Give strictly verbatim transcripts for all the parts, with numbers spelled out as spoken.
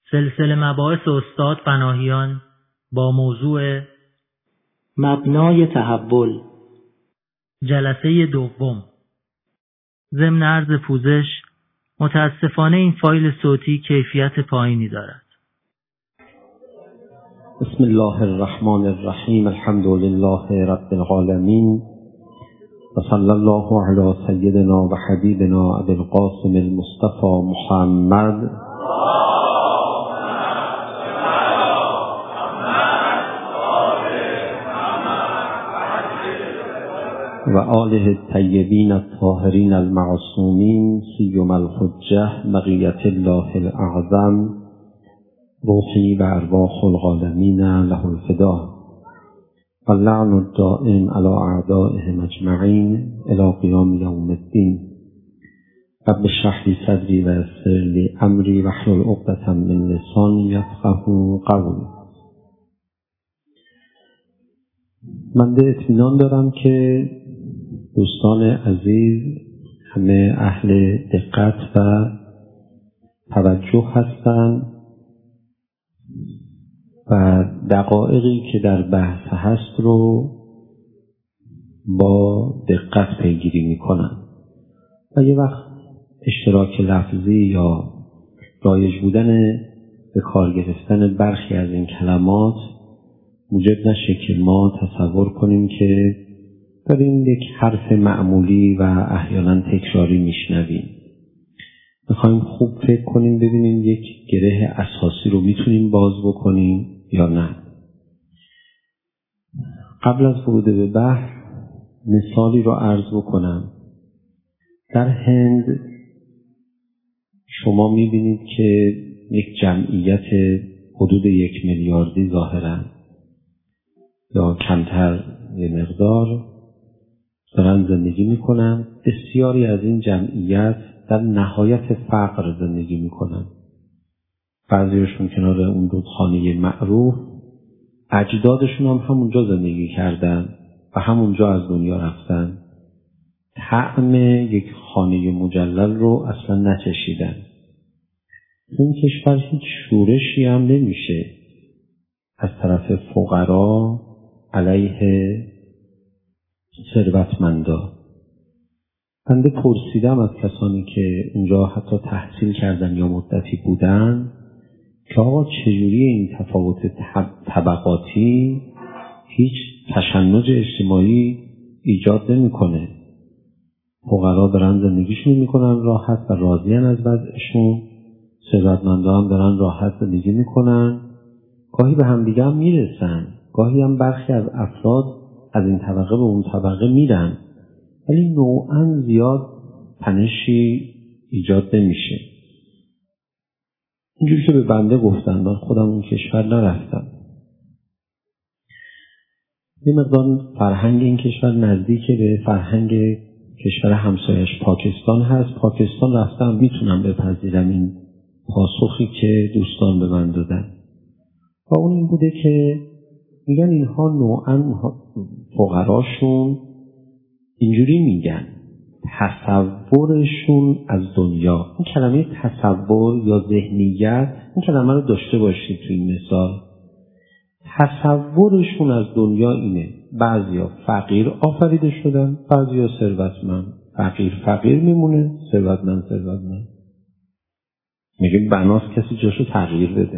سلسله مباحث استاد پناهیان با موضوع مبنای تحول، جلسه دوم. ضمن عرض پوزش، متاسفانه این فایل صوتی کیفیت پایینی دارد. بسم الله الرحمن الرحیم. الحمد لله رب العالمین و صلی الله علی سیدنا و حبیبنا ابی القاسم المصطفى محمد و آله الطیبین الطاهرین المعصومین سیما الحجة بقیة الله الاعظم روحی و ارواح العالمین له الفدا و اللعن الدائم علی اعدائهم اجمعین الی قیام یوم الدین. رب اشرح لی صدری و یسر لی امری واحلل عقدة من لسانی یفقهوا قولی. من به اطمینان دارم که دوستان عزیز همه اهل دقت و توجه هستند و دقایقی که در بحث هست رو با دقت پیگیری میکنن و یه وقت اشتراک لفظی یا رایج بودن به کار گرفتن برخی از این کلمات موجب نشه که ما تصور کنیم که داریم یک حرف معمولی و احیانا تکراری میشنویم. میخوایم خوب فکر کنیم ببینیم یک گره اساسی رو میتونیم باز بکنیم یا نه. قبل از ورود به بحث مثالی رو عرض بکنم. در هند شما میبینید که یک جمعیت حدود یک میلیاردی ظاهراً یا کمتر یه مقدار دارن زندگی میکنن. بسیاری از این جمعیت در نهایت فقر زندگی میکنن. بعضیشون کنار اون رودخانه معروف اجدادشون هم همونجا زندگی کردن و همونجا از دنیا رفتن. طعم یک خانه مجلل رو اصلا نچشیدن. این کشور هیچ شورشی هم نمیشه از طرف فقرا علیه ثروتمندا. بنده پرسیدم از کسانی که اونجا حتی تحصیل کردن یا مدتی بودن که آقا چجوری این تفاوت طبقاتی هیچ تشنج اجتماعی ایجاد نمیکنه؟ فقرا دارن زندگیشون میکنن راحت و راضین از وضعشون، ثروتمندا هم دارن راحت زندگی میکنن، گاهی به هم دیگه هم میرسن، گاهی هم برخی از افراد از این طبقه به اون طبقه میرن، ولی نوعاً زیاد تنشی ایجاد نمیشه. اینجوری که به بنده گفتن، من خودم اون کشور نرفتم. یه مقدار فرهنگ این کشور نزدیک به فرهنگ کشور همسایش پاکستان هست. پاکستان رفتم میتونم بپذیرم این پاسخی که دوستان به من دادن و اون این بوده که میگن اینها نوعاً فقراشون اینجوری میگن تصورشون از دنیا. این کلمه تصور یا ذهنیت، این کلمه رو داشته باشید تو این مثال. تصورشون از دنیا اینه: بعضیا فقیر آفریده شدن، بعضیا ثروتمند. فقیر فقیر میمونه، ثروتمند ثروتمند. میگه بناست کسی جاشو تغییر بده.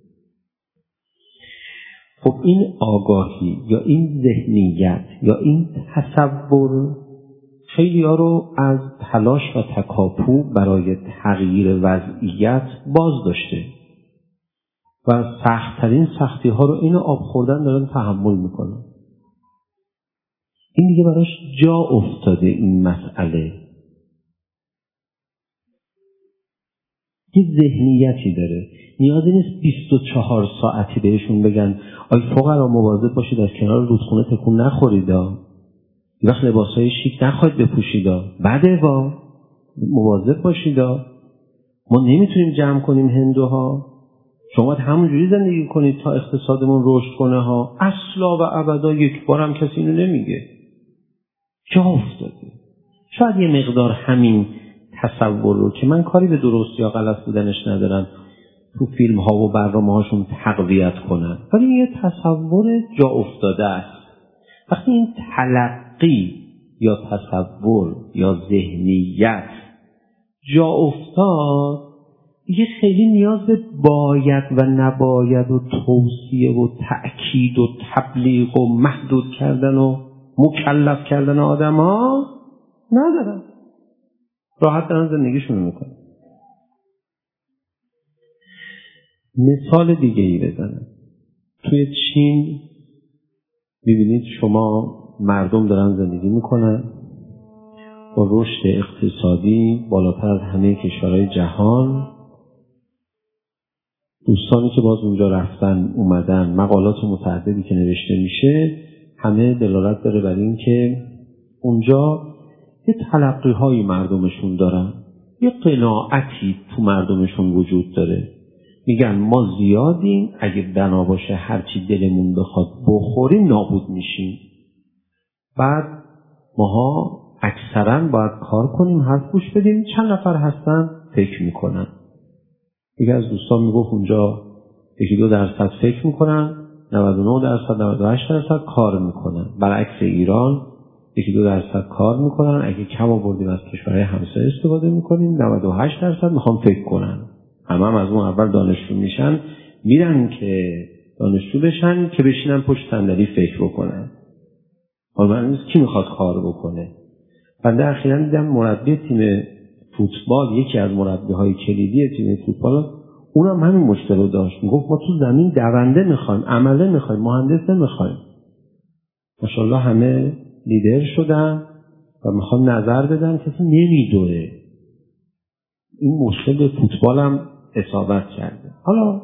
خب این آگاهی یا این ذهنیت یا این تصور خیلی ها رو از تلاش و تکاپو برای تغییر وضعیت باز داشته و سخت‌ترین سختی ها رو این آب خوردن دارن تحمل میکنن. این دیگه براش جا افتاده. این مسئله یه ذهنیتی داره. نیازی نیست بیست و چهار ساعتی بهشون بگن آی فقرا مواظب باشید از کنار رودخونه تکون نخورید، یه وقت لباسای شیک نخواهید بپوشید، بده با مواظب باشید، ما نمیتونیم جمع کنیم هندوها، شما باید همونجوری زندگی کنید تا اقتصادمون رشد کنه ها. اصلا و ابدا یک بار هم کسی اینو نمیگه. جا افتاده. شاید یه مقدار همین تصور رو که من کاری به درست یا غلط بودنش ندارم، تو فیلم ها و برنامه هاشون تقویت کنن، ولی یه تصور جا افتاده است. وقتی این تلقی یا تصور یا ذهنیت جا افتاد، دیگه خیلی نیاز به باید و نباید و توصیه و تأکید و تبلیغ و محدود کردن و مکلف کردن آدم ها ندارن. راحت دارن زندگیشون رو میکنن. مثال دیگه ای بزنم. توی چین ببینید شما مردم دارن زندگی میکنن با رشد اقتصادی بالاتر از همه کشورهای جهان. دوستانی که باز اونجا رفتن اومدن، مقالات متعددی که نوشته میشه همه دلالت داره بر این که اونجا یه تلقی های مردمشون دارن، یه قناعتی تو مردمشون وجود داره. میگن ما زیادیم، اگه بنا باشه هرچی دلمون بخواد بخوریم نابود میشیم. بعد ماها اکثرا باید کار کنیم، حرف گوش بدیم. چند نفر هستن فکر میکنن. یکی از دوستان میگفت اونجا یکی دو درصد فکر میکنن، نود و نه درصد نود و هشت درصد کار میکنن. برعکس ایران یکی دو درصد کار میکنن، اگه کم آوردیم از کشورهای همسایه استفاده میکنیم، نود و هشت درصد میخوام فکر کنن. همه هم از اون اول دانشجو میشن، میرن که دانشجو بشن که بشینن پشت صندلی فکر بکنن. حالا من کی میخواد کار بکنه؟ بنده اخیراً دیدم مربی تیم فوتبال، یکی از مربی‌های کلیدی تیم فوتبال، اونم همین مشکل رو داشت. میگفت ما تو زمین دونده میخوایم، عمله میخوایم، مهندس نمیخوایم. ماشاءالله همه لیدر شدن و میخوان نظر بدن، کسی نمیدوره. این مشکل به فوتبال هم اصابت کرده. حالا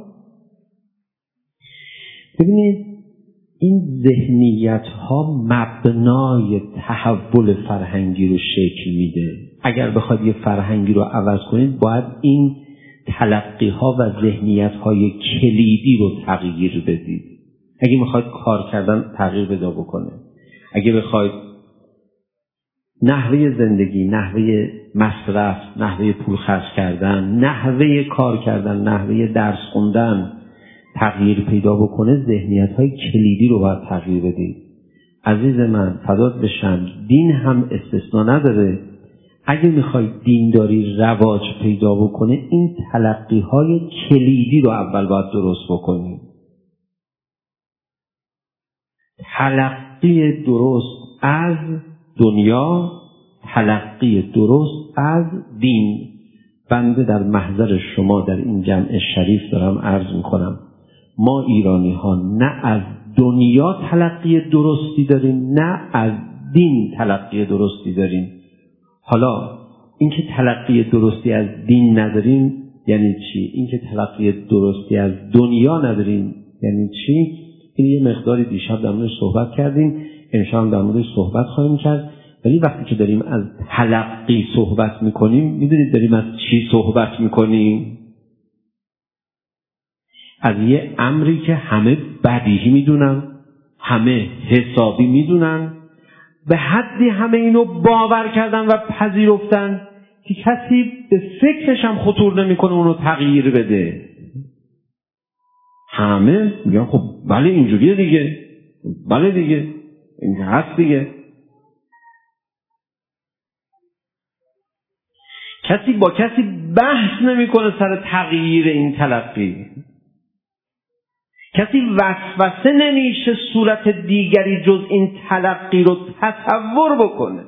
ببینید این ذهنیت ها مبنای تحول فرهنگی رو شکل میده. اگر بخواید یه فرهنگی رو عوض کنید باید این تلقی ها و ذهنیت های کلیدی رو تغییر بدید. اگه میخواید کار کردن تغییر پیدا بکنه، اگه بخواید نحوه زندگی، نحوه مصرف، نحوه پول خرج کردن، نحوه کار کردن، نحوه درس خوندن تغییر پیدا بکنه، ذهنیت‌های کلیدی رو باید تغییر بدید. عزیز من فدات بشم، دین هم استثنا نداره. اگه میخواید دینداری رواج پیدا بکنه، این تلقی‌های کلیدی رو اول باید درست بکنید. تلقی درست از دنیا، تلقی درست از دین. بنده در محضر شما در این جمع شریف دارم عرض میکنم، ما ایرانی ها نه از دنیا تلقی درستی داریم، نه از دین تلقی درستی داریم. حالا اینکه تلقی درستی از دین نداریم یعنی چی؟ اینکه تلقی درستی از دنیا نداریم یعنی چی؟ این یه مقداری دیشب در موردش صحبت کردیم، انشاءالله در موردش صحبت خواهیم کرد. ولی وقتی که داریم از تلقی صحبت میکنیم، میدونید داریم از چی صحبت میکنیم؟ از یه امری که همه بدیهی میدونن، همه حسابی میدونن، به حدی همه اینو باور کردن و پذیرفتن که کسی به فکرش هم خطور نمیکنه اونو تغییر بده. همه میگن خب بله اینجوریه دیگه، بله دیگه این هست دیگه. کسی با کسی بحث نمیکنه سر تغییر این تلقی. کسی وسوسه نمیشه صورت دیگری جز این تلقی رو تصور بکنه.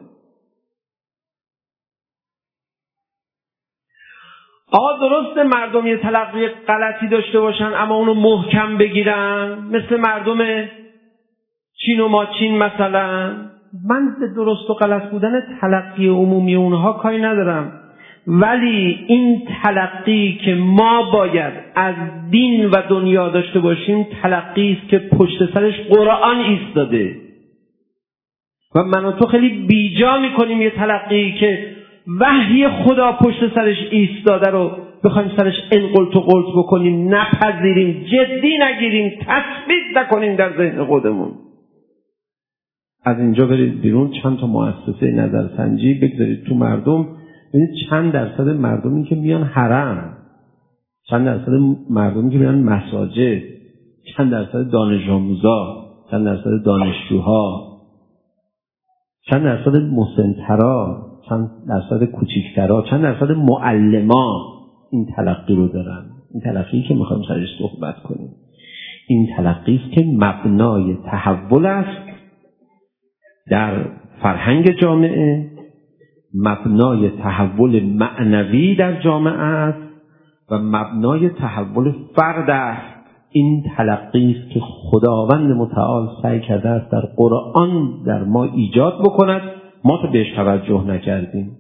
آقا درسته مردم یه تلقی غلطی داشته باشن اما اونو محکم بگیرن، مثل مردم چین و ماچین مثلا. من به درست و غلط بودن تلقی عمومی اونها کاری ندارم، ولی این تلقی که ما باید از دین و دنیا داشته باشیم تلقی است که پشت سرش قرآن ایستاده و من و تو خیلی بیجا میکنیم یه تلقی که وحی خدا پشت سرش ایستاده رو بخوایم سرش انقلت و قلت بکنیم، نپذیریم، جدی نگیریم، تثبیت نکنیم در ذهن خودمون. از اینجا برید بیرون چند تا مؤسسه نظرسنجی بگذارید تو مردم، ببینید چند درصد مردمی که میان حرم، چند درصد مردمی که میرن مساجد، چند درصد دانش آموزا، چند درصد دانشجوها، چند درصد مسن‌ترا، چند درصد کوچیک‌ترا، چند درصد معلما این تلقی رو دارن. این تلقی که میخوایم سرش صحبت کنیم، این تلقی است که مبنای تحول است در فرهنگ جامعه، مبنای تحول معنوی در جامعه است و مبنای تحول فرد است. این تلقی است که خداوند متعال سعی کرده است در قرآن در ما ایجاد بکند، ما تو بهش توجه نکردیم.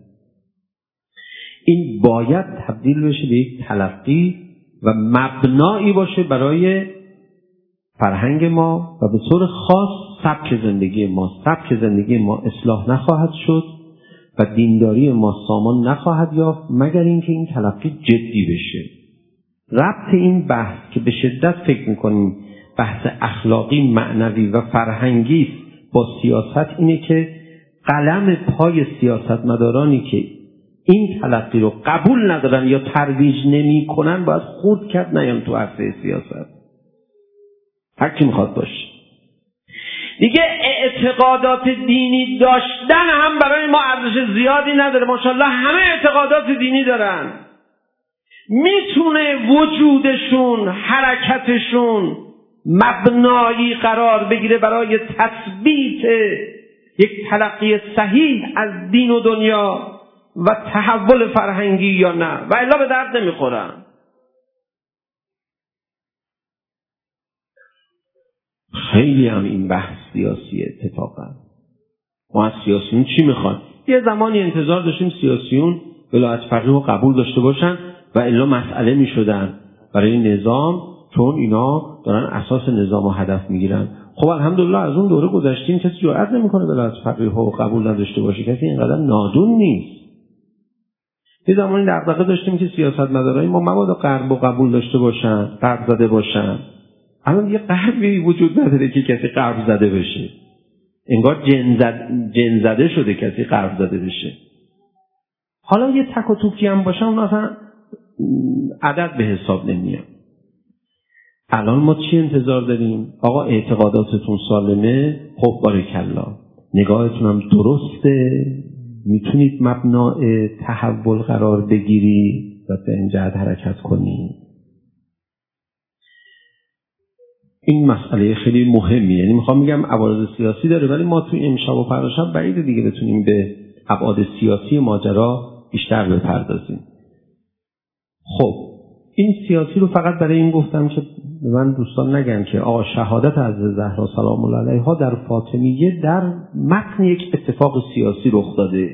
این باید تبدیل بشه به یک تلقی و مبنایی باشه برای فرهنگ ما و به طور خاص سبک زندگی ما. سبک زندگی ما اصلاح نخواهد شد و دینداری ما سامان نخواهد یافت مگر اینکه این تلقی جدی بشه. ربط این بحث که به شدت فکر میکنیم بحث اخلاقی، معنوی و فرهنگی است با سیاست اینه که قلم پای سیاستمدارانی که این تلقی رو قبول ندارن یا ترویج نمی کنن باید خورد کرد نیان تو عرصه سیاست. هر کی میخواد باشه. دیگه اعتقادات دینی داشتن هم برای ما ارزش زیادی نداره. ماشاءالله همه اعتقادات دینی دارن. میتونه وجودشون، حرکتشون مبنایی قرار بگیره برای تثبیت یک تلقی صحیح از دین و دنیا و تحول فرهنگی یا نه، و الا به درد نمیخورن. خیلی هم این بحث سیاسی اتفاقا. ما از سیاسیون چی میخوان؟ یه زمانی انتظار داشتیم سیاسیون ولایت فقیه رو قبول داشته باشن و الا مسئله میشدن برای نظام، چون اینا دارن اساس نظام رو هدف میگیرن. خب الحمدلله از اون دوره گذشتیم، کسی جرئت نمیکنه ولایت فقیه رو قبول نداشته باشه، کسی اینقدر نادون نیست. یه زمانی دغدغه داشتیم که سیاستمدارای ما مبادا غرب رو قبول داشته باشن، غرب زده باشن. الان یه غربی وجود نداره که کسی غرب زده بشه. انگار جن زد جن زده شده کسی غرب زده بشه. حالا یه تک و توکی هم باشن اون اصلا عدد به حساب نمیاد. الان ما چی انتظار داریم؟ آقا اعتقاداتتون سالمه، خب بارکالله، نگاهتون هم درسته، میتونید مبنای تحول قرار بگیری و به این جهت حرکت کنید. این مسئله خیلی مهمی، یعنی میخوام میگم ابعاد سیاسی داره، ولی ما توی امشب و فردا شب بعید دیگه بتونیم به ابعاد سیاسی ماجرا بیشتر بپردازیم. خب این سیاسی رو فقط برای این گفتم که به من دوستان نگن که آقا شهادت حضرت زهرا سلام الله علیها در فاطمیه در متن یک اتفاق سیاسی رخ داده.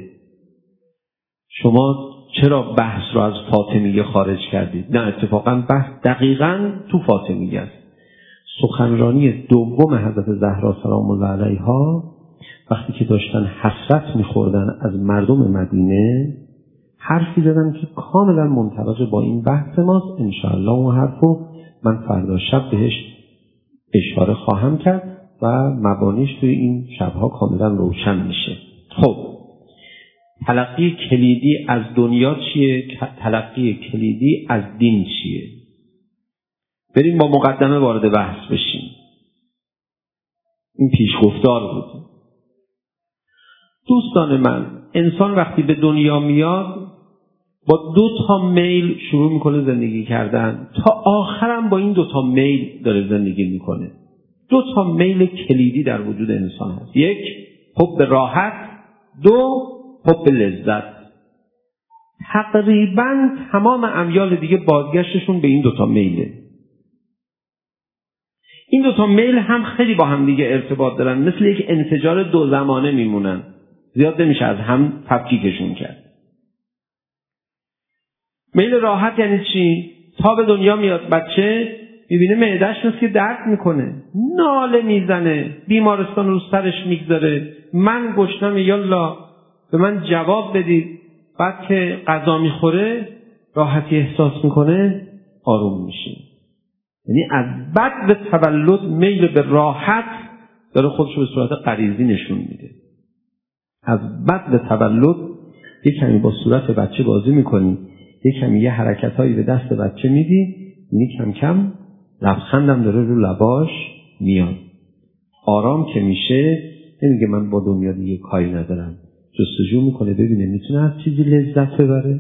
شما چرا بحث رو از فاطمیه خارج کردید؟ نه، اتفاقا بحث دقیقاً تو فاطمیه است. سخنرانی دوم حضرت زهرا سلام الله علیها وقتی که داشتن حسرت می‌خوردن از مردم مدینه، حرفی زدن که کاملا منطبق با این بحث ماست. انشاءالله اون حرفو من فردا شب بهش اشاره خواهم کرد و مبانیش توی این شبها کاملا روشن میشه. خب تلقی کلیدی از دنیا چیه؟ تلقی کلیدی از دین چیه؟ بریم با مقدمه وارد بحث بشیم. این پیشگفتار بود. دوستان من، انسان وقتی به دنیا میاد با دو تا میل شروع میکنه زندگی کردن، تا آخرم با این دو تا میل داره زندگی میکنه. دو تا میل کلیدی در وجود انسان هست. یک، حب راحت، دو، حب لذت. تقریبا تمام امیال دیگه بازگشتشون به این دو تا میله. این دو تا میل هم خیلی با هم دیگه ارتباط دارن، مثل یک انفجار دو زمانه میمونن، زیاد نمیشه از هم تفکیکشون کرد. میل راحت یعنی چی؟ تا به دنیا میاد بچه، میبینه معده‌اش مثل که درد میکنه، ناله میزنه، بیمارستان رو سرش میگذاره، من گشنم یالا به من جواب بدید. بعد که غذا میخوره راحتی احساس میکنه، آروم میشه. یعنی از بعد به تولد میل به راحت داره خودشو به صورت غریزی نشون میده. از بعد به تولد یک کمی با صورت بچه بازی میکنی، یه کمی یه حرکتایی به دست بچه میدی، اینی کم کم لبخندم داره رو لباش میاد. آرام که میشه نمیگه من با دنیا دیگه کاری ندارم، جستجو میکنه ببینه میتونه از چیزی لذت ببره.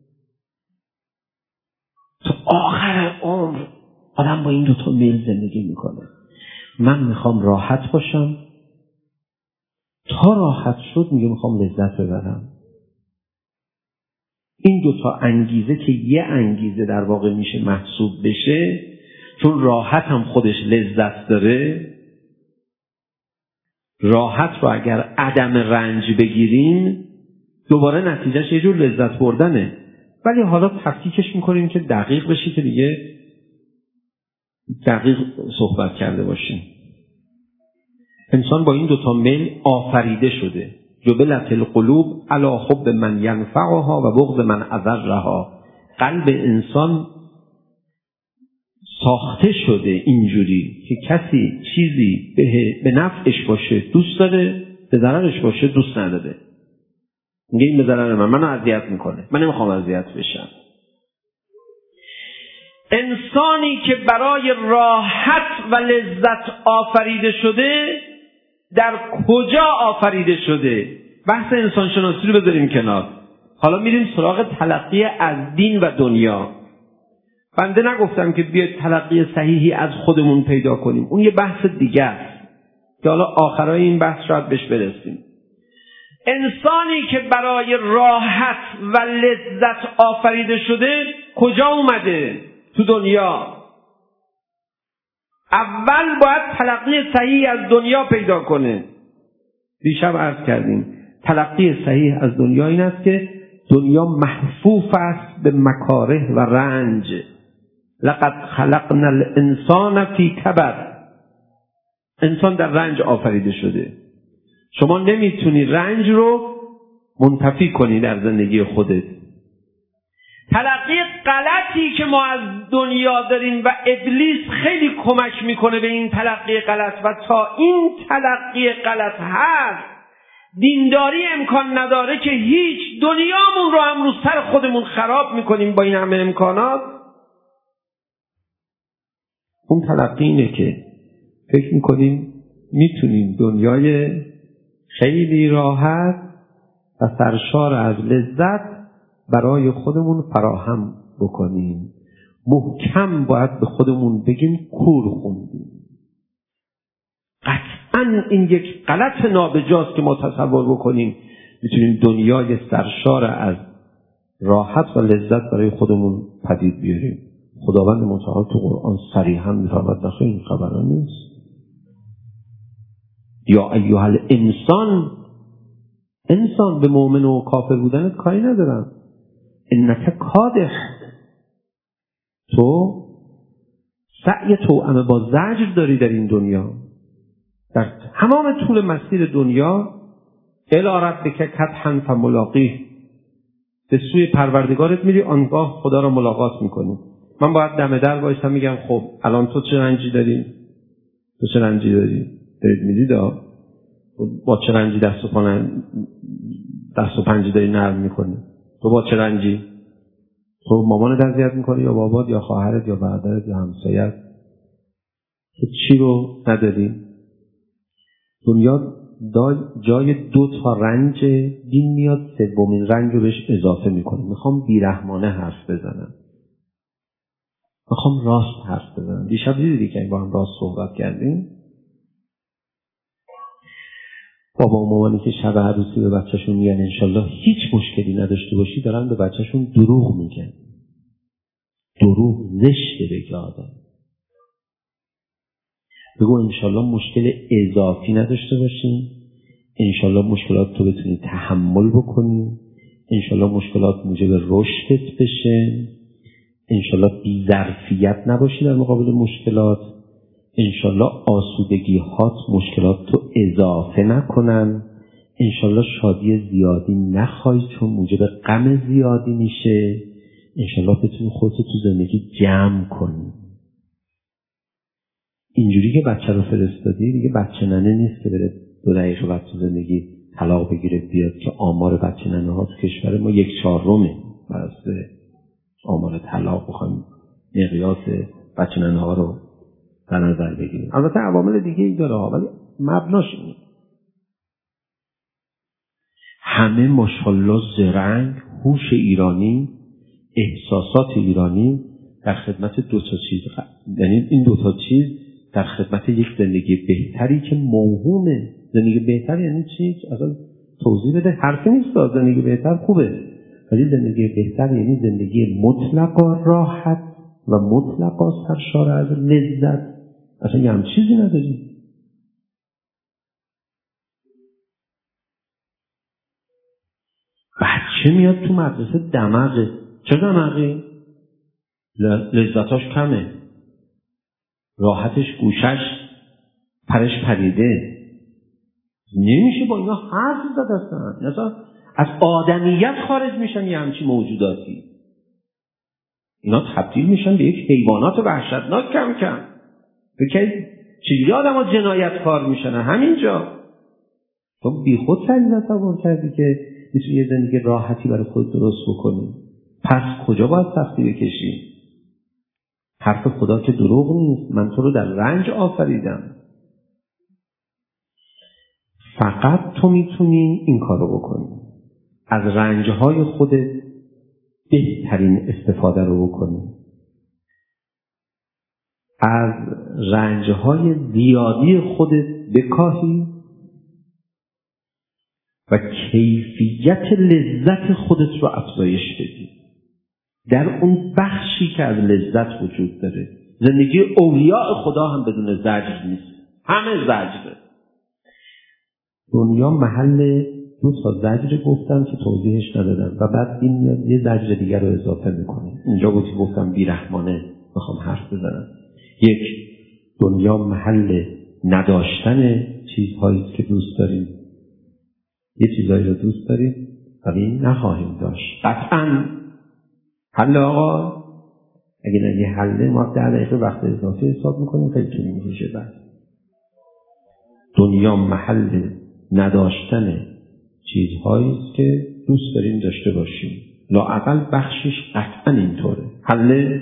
تا آخر عمر آدم با این دوتا میل زندگی میکنه. من میخوام راحت باشم، تا راحت شد میگه میخوام لذت ببرم. این دوتا انگیزه که یه انگیزه در واقع میشه محسوب بشه، چون راحت هم خودش لذت داره. راحت رو اگر عدم رنج بگیریم دوباره نتیجهش یه جور لذت بردنه، ولی حالا تفکیکش میکنیم که دقیق بشی که دیگه دقیق صحبت کرده باشیم. انسان با این دوتا میل آفریده شده. جبلت القلوب علی حب من ینفعها و بغض من اضرها. قلب انسان ساخته شده اینجوری که کسی چیزی به, به نفعش باشه دوست داره، به ضررش باشه دوست نداره. میگه این به ضرر من، منو اذیت میکنه، من نمیخوام اذیت بشم. انسانی که برای راحت و لذت آفریده شده در کجا آفریده شده؟ بحث انسان شناسی رو بذاریم کنار. حالا میریم سراغ تلقی از دین و دنیا. بنده نگفتم که بیاید تلقی صحیحی از خودمون پیدا کنیم، اون یه بحث دیگه است که حالا آخرای این بحث شاید بهش برسیم. انسانی که برای راحت و لذت آفریده شده کجا اومده؟ تو دنیا. اول باید تلقی صحیح از دنیا پیدا کنه. دیشب عرض کردیم تلقی صحیح از دنیا این است که دنیا محفوف است به مکاره و رنج. لقد خلقنا الانسان فی کبد. انسان در رنج آفریده شده. شما نمیتونی رنج رو منتفی کنی در زندگی خودت. تلقی غلطی که ما از دنیا داریم و ابلیس خیلی کمک میکنه به این تلقی غلط، و تا این تلقی غلط هست دینداری امکان نداره که هیچ دنیامون رو هم رو سر خودمون خراب میکنیم با این همه امکانات. اون تلقی اینه که فکر میکنیم میتونیم دنیای خیلی راحت و سرشار از لذت برای خودمون فراهم بکنیم. محکم باید به خودمون بگیم کور خوندیم. قطعا این یک غلط نابجاست که ما تصور بکنیم میتونیم دنیای سرشار از راحت و لذت برای خودمون پدید بیاریم. خداوند متعال تو قرآن صریحا میفرماید نخیر این خبرها نیست. یا ایها الانسان، انسان به مؤمن و کافر بودنت کاری ندارم. انک کادح، تو سعی توأمه با زجر داری در این دنیا. در تمام طول مسیر دنیا الی ربک کدحا فملاقیه، به سوی پروردگارت میری، آنگاه خدا را ملاقات میکنی. من باید دم در وایسم میگم خب الان تو چه رنجی داری؟ تو چه رنجی داری؟ دارید میدید با چه رنجی دست و پا دست و پنجه داری نرم میکنی؟ تو با چه رنجی؟ تو مامانت اذیت میکنی یا بابات یا خواهرت یا برادرت یا همسایت؟ تو چی رو نداری؟ دنیا جای دو تا رنج دین میاد، سومین رنج رو بهش اضافه میکنه. میخوام بیرحمانه حرف بزنم، میخوام راست حرف بزنم. دیشب دیدی که با هم راست صحبت کردیم. بابا و مامانی که شب عروسی به بچهشون میگن انشالله هیچ مشکلی نداشته باشی، دارن به بچهشون دروغ میگن. دروغ زشته بگه آدم. بگو انشالله مشکل اضافی نداشته باشی، انشالله مشکلات تو بتونی تحمل بکنی، انشالله مشکلات موجب رشدت بشه، انشالله بی ظرفیت نباشی در مقابل مشکلات، انشالله آسودگی هات مشکلات تو اضافه نکنن، انشالله شادی زیادی نخوای چون موجب غم زیادی میشه، انشالله بتونی خودتو تو زندگی جمع کنی. اینجوری که بچه رو فرستادی دیگه بچه ننه نیست که بره دو دقیقه بعد تو زندگی طلاق بگیره بیاد، که آمار بچه ننه ها تو کشور ما یک چهارمه. بس آمار طلاق بخوایم مقیاس بچه‌ننه ها رو در نظر بگیریم. البته عوامل دیگه ای داره ها، ولی مبناش اینه. همه ماشاءالله زرنگ، هوش ایرانی، احساسات ایرانی در خدمت دو تا چیز، یعنی این دو تا چیز در خدمت یک زندگی بهتری که موهومه. زندگی بهتر یعنی چی؟ اصلا توضیح بده. حرفی نیست. زندگی بهتر خوبه، ولی زندگی بهتر یعنی زندگی مطلقا راحت و مطلقا سرشار از لذت. اصلا یه هم چیزی نداریم. بچه میاد تو مدرسه دماغه. چه دماغی؟ لذتاش کمه، راحتش گوشش پرش پریده، نمیشه با اینا حرف زد اصلا. اصلا از آدمیت خارج میشن یه همچین موجوداتی. اینا تبدیل میشن به یک حیوانات وحشتناک کم کم. بکنید چجوری آدم ها جنایت کار میشن همینجا. تو بی خود سری تصور کردی که میتونی یه زندگی راحتی برای خود درست بکنی. پس کجا باید سختی بکشی؟ حرف خدا که دروغ نیست. من تو رو در رنج آفریدم. فقط تو میتونی این کارو بکنی. از رنجهای خودت بهترین استفاده رو بکنی. از رنجهای زیادی خودت بکاهی و کیفیت لذت خودت رو افزایش بدی. در اون بخشی که از لذت وجود داره. زندگی اولیاء خدا هم بدون زجر نیست. همه زجره. دنیا محل دو تا زجر گفتم که توضیحش ندادم و بعد این یه زجر دیگر رو اضافه میکنه. اینجا گفتی گفتم بیرحمانه میخوام حرف بزنم. یک، دنیا محل نداشتن چیزهایی که دوست داریم. یه چیزهایی رو دوست داریم ولی نخواهیم داشت. قطعاً حل آقا اگه نگه حله ما ده دقیقه وقت اضافه حساب میکنیم خیلی طول میکشه. بعد دنیا محل نداشتن چیزهایی است که دوست داریم داشته باشیم. لااقل بخشش قطعا اینطوره. حله.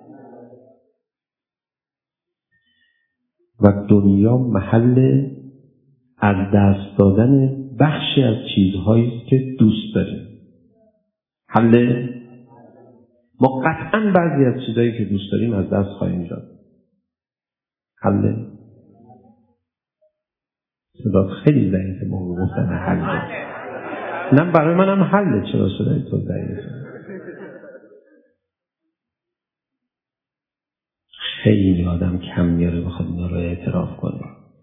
و دنیا محل از دست دادن بخشی از چیزهایی است که دوست داریم. حله. ما قطعا بعضی از چیزهایی که دوست داریم از دست خواهیم داد. حله. صدات خیلی ضعیفه. ما گفتن حله. نه برای منم حله. چرا صدای تو ضعیفه؟ خیلی آدم کم میاره بخواد اینا رو اعتراف کنه.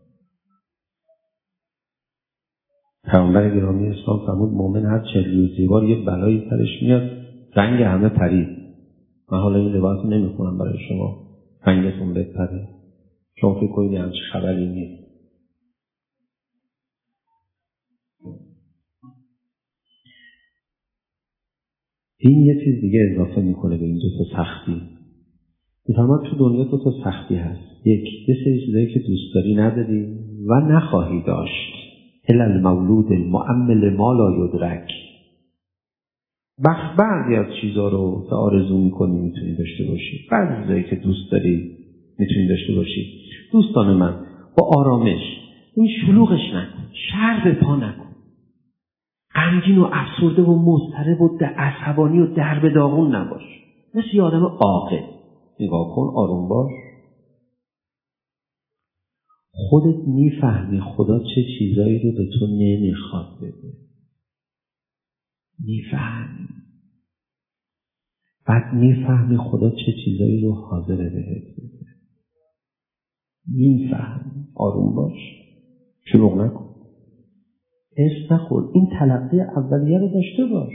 پیامبر گرامی اسلام فرمود مؤمن هر چهل روزی بار یه بلایی سرش میاد رنگ همه پرید. من حالا این لباس نمیخونم برای شما رنگتون بپره. شما فکر کنید همچه خبری نیست. این یه چیز دیگه اضافه میکنه به این دو تا سختی. میفهمد تو دنیا دو تا سختی هست. یک، یه سری چیزایی که دوست داری نداری و نخواهی داشت. الی المولود المؤمل ما لا یدرک. بخش بعضی از چیزا رو که آرزو میکنی میتونی داشته باشی. بعضی چیزایی که دوست داری میتونی داشته باشی. دوستان من با آرامش این شلوغش نکن. شر به پا نکن. غمگین و افسرده و مضطرب و عصبانی و درب داغون نباش. مثل یه آدم عاقل نگاه کن. آروم باش. خودت میفهمی خدا چه چیزایی رو به تو نمیخواد بده. میفهمی. بعد میفهمی خدا چه چیزایی رو حاضره بهت بده. میفهمی. آروم باش. شلوغ نکن. حس نخور. این تلقی اولیه رو داشته باش.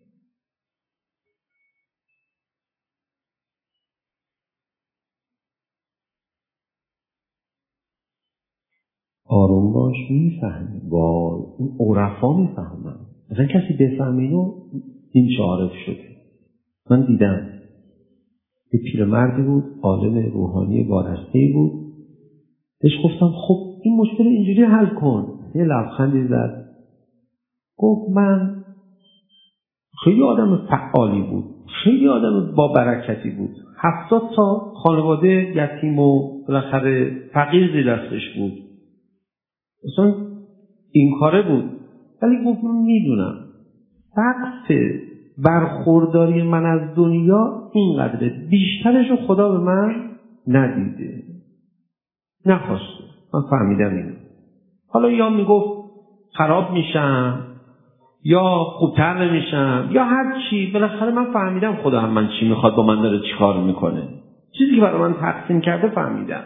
آروم باش. میفهمی. وای این عرفا میفهمن. مثلا کسی بفهمه اینو این چه عارف شده. من دیدم یه پیرمردی بود عالم روحانی وارسته‌ای بود. بهش گفتم خب این مشکل اینجوری حل کن. یه لبخندی زد. گفت من خیلی آدم فعالی بود. خیلی آدم با برکتی بود. هفتاد تا خانواده یتیم و بالاخره فقیر زیر دستش بود. اصلا این کاره بود. ولی گفت من میدونم سقف برخورداری من از دنیا اینقدره، بیشترشو خدا به من ندیده، نخواسته. من فهمیدم اینو. حالا یا میگفت خراب میشم یا خوبتر نمیشم یا هر چی، بالاخره من فهمیدم خدا هم من چی میخواد، با من داره چی کار میکنه. چیزی که برای من تقسیم کرده فهمیدم.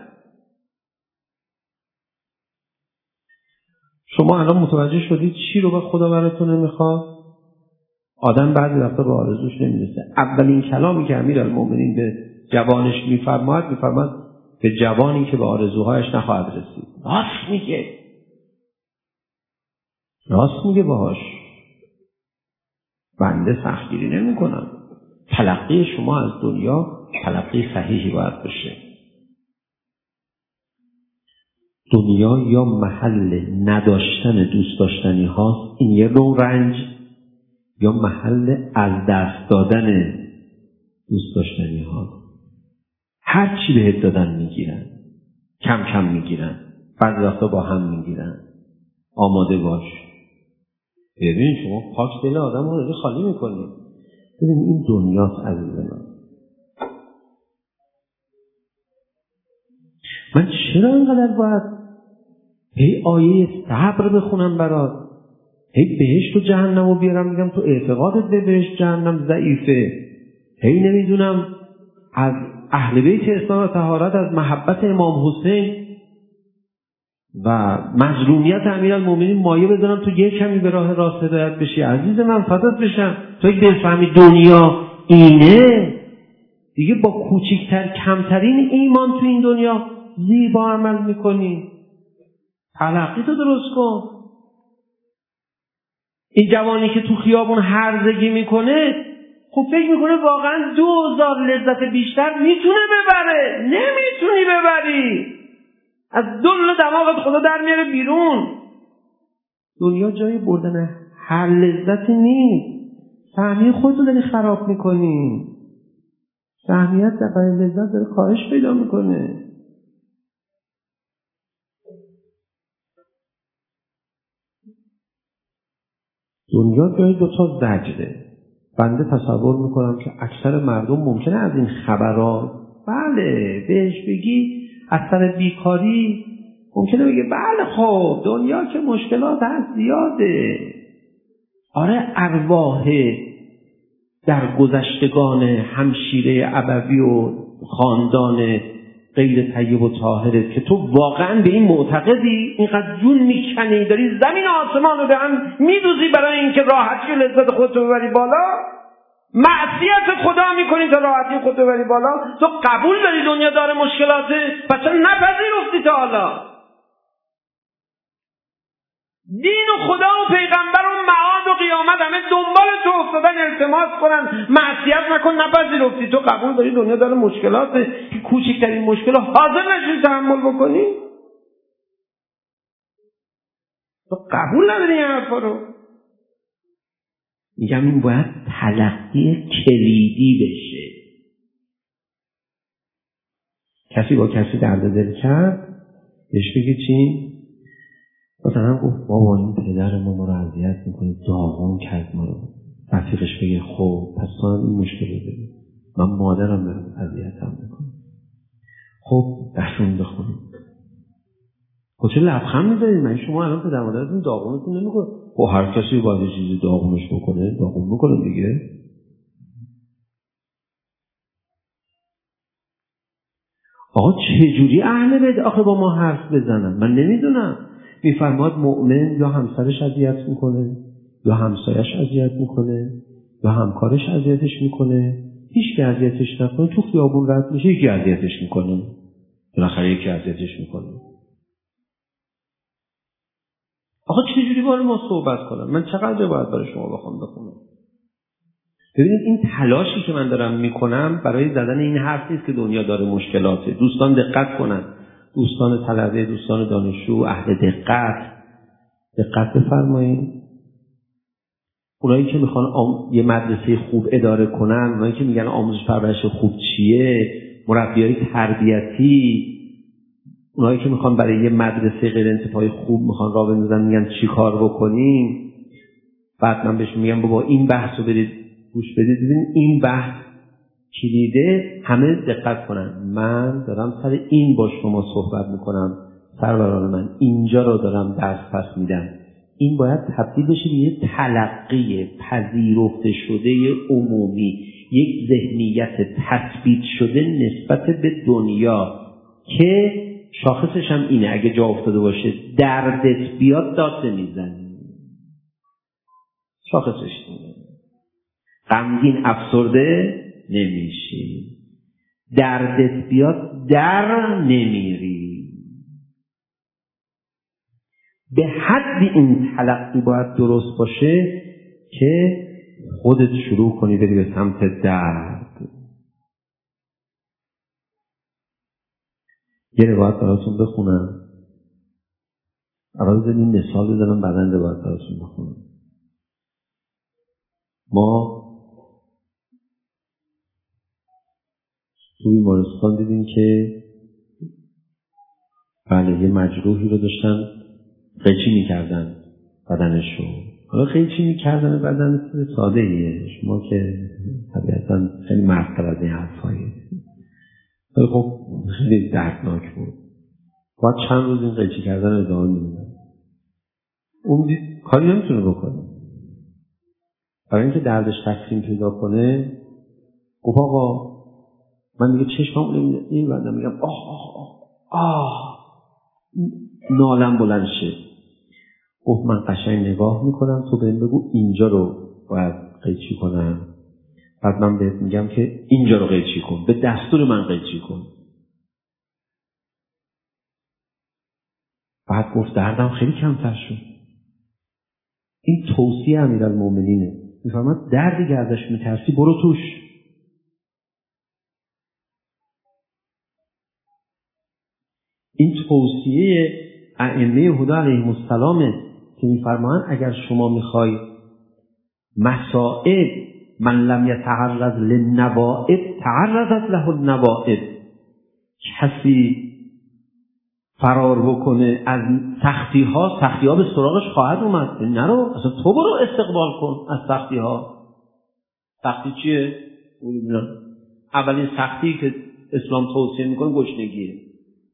شما الان متوجه شدید چی رو به خدا براتون نمیخواد؟ آدم بعضی وقتا به آرزوش نمیرسه. اولین کلامی که امیرالمومنین به جوانش میفرماید میفرماید به جوانی که به آرزوهایش نخواهد رسید. راست میگه. راست میگه باهاش. بنده سختگیری نمی کنم. تلقی شما از دنیا تلقی صحیحی باید بشه. دنیا یا محل نداشتن دوست داشتنی هاست، این یه نوع رنج، یا محل از دست دادن دوست داشتنی هاست. هر چی بهت دادن میگیرن، کم کم میگیرن، بعضی وقتا با هم میگیرن. آماده باش. ببین شما پاک دل آدم رو داری خالی میکنی. ببین این دنیاست عزیز من. من چرا اینقدر باید هی آیه صبر بخونم برات، هی بهشت و جهنم رو بیارم میگم تو اعتقادت به بهشت جهنم ضعیفه، هی نمیدونم از اهل بیت اسلام و طهارت، از محبت امام حسین و مظلومیت امیرالمومنین مایه بذارم تو یه کمی به راه راست هدایت بشی. عزیز من فدات بشم. تو اگه بفهمی دنیا اینه دیگه، با کوچکتر کمترین ایمان تو این دنیا زیبا عمل میکنی. تلقی تو درست کن. این جوانی که تو خیابون هرزگی میکنه، خب فکر میکنه واقعا دو هزار لذت بیشتر میتونه ببره. نمیتونی ببری. از دل دماغت خدا در میاره بیرون. دنیا جای بردن هر لذتی نیست. سهمیه خودتو داری خراب میکنی. سهمیت در برای لذت داره کاهش پیدا میکنه. دنیا جای دوتا زجره. بنده تصور میکنم که اکثر مردم ممکنه از این خبرات بله بهش بگی از سر بیکاری ممکنه بگه بله خب دنیا که مشکلات هست زیاده. آره ارواح در گذشتگان همشیره ابوی و خاندان غیر طیب و طاهرت که تو واقعا به این معتقدی، اینقدر جون میکنی داری زمین آسمان رو به هم میدوزی برای اینکه راحتی و لذت خودتو ببری بالا، معصیت خدا میکنی تا راحتی خودتو ببری بالا. تو قبول داری دنیا داره مشکلاته، پس چرا نپذیرفتی تا حالا؟ دین و خدا و پیغمبر و معاد و قیامت همه دنبال تو افتادن التماس کنن معصیت نکن، نپذیرفتی. تو قبول داری دنیا داره مشکلاته که کوچکترین مشکل حاضر نشی تحمل بکنی؟ تو قبول نداری این حرفا رو. میگم این باید تلقی کلیدی بشه. کسی با کسی درد دل کرد بهش بگی چی؟ مثلا گفت بابا این پدرمون ما رو اذیت میکنه، داغون کرد ما رو. رفیقش بگه خب پس تو هم این مشکل رو داری، من مادرم دارم اذیتم میکنه. خب دستون بخونیم. خب چه لبخند میزنید؟ من شما الان پدر مادرتون داغونتون نمیکنه. خب هر کسی باید چیزی داغونش بکنه، داغون میکنه دیگه. آقا چجوری اهل بیت آخه با ما حرف بزنن؟ من نمیدونم. میفرماد مؤمن یا همسرش اذیت میکنه یا همسایش اذیت میکنه یا همکارش اذیتش میکنه، هیچ کی اذیتش نکنه، تو خیابون رد میشه یکی اذیتش میکنه، بالاخره یکی اذیتش میکنه. آقا چجوری باید ما صحبت کنم؟ من چقدر باید برای شما بخوام بخونم؟ ببینید این تلاشی که من دارم میکنم برای زدن این حرف نیست که دنیا داره مشکلاته. دوستان دقت کنن، دوستان طلبه، دوستان دانشجو، اهل دقت دقت بفرمایید. اونایی که میخوان آم... یه مدرسه خوب اداره کنن، اونایی که میگن آموزش پرورش خوب چیه، مربیای تربیتی، اونایی که میخوان برای یه مدرسه غیر انتفاعی خوب میخوان راه بندازن، میگن چی کار بکنیم. بعد من بهش میگم بابا این بحث رو برید گوش بدید، ببین این بحث کلیده، همه دقت کنن. من دارم سر این با شما صحبت میکنم سروران من، اینجا رو دارم درس پس میدم. این باید تبدیل بشه به یه تلقی پذیرفته شده عمومی، یک ذهنیت تثبیت شده نسبت به دنیا که شاخصش هم اینه، اگه جا افتاده باشه دردت بیاد داد نمیزنی. شاخصش اینه، غمگین افسرده نمیشی، دردت بیاد در نمیری. به حد این تلقی باید درست باشه که خودت شروع کنی بری به سمت درد. یه روایت براتون بخونم. اول بزنین مثال بزنم بعدن روایت براتون بخونم. ما توی بیمارستان دیدیم که بله یه مجروحی رو داشتن قیچی میکردن بدنشو. حالا قیچی میکردن بدن ساده ایه، شما که طبیعتا خیلی مرتر از این حرفایه، ولی خب خیلی دردناک بود. باید چند روز این قیچی کردن ادامه میدن. اون دید کاری نمیتونه بکنه، برای اینکه دردش تقسیم پیدا کنه گفت آقا من دیگه چشمم این بندم، میگم آه آه آه آه نالم بلند شه. گفت من قشنگ نگاه میکنم، تو بهم بگو اینجا رو باید قیچی کنم، بعد من بهت میگم که اینجا رو قیچی کن، به دستور من قیچی کن. بعد گفت دردم خیلی کمتر شد. این توصیه امیرالمومنینه، میفرماد دردی که ازش میترسی برو توش. این توصیه ائمه هدی علیهم السلام که میفرمایند اگر شما میخوای مصائب، من لم یتعرض للنوائب تعرضت له النوائب، کسی فرار بکنه از سختی ها، سختی ها به سراغش خواهد اومد. نرو، اصلا تو برو استقبال کن از سختی ها. سختی چیه؟ اولین سختی که اسلام توصیه میکنه گشنگیه.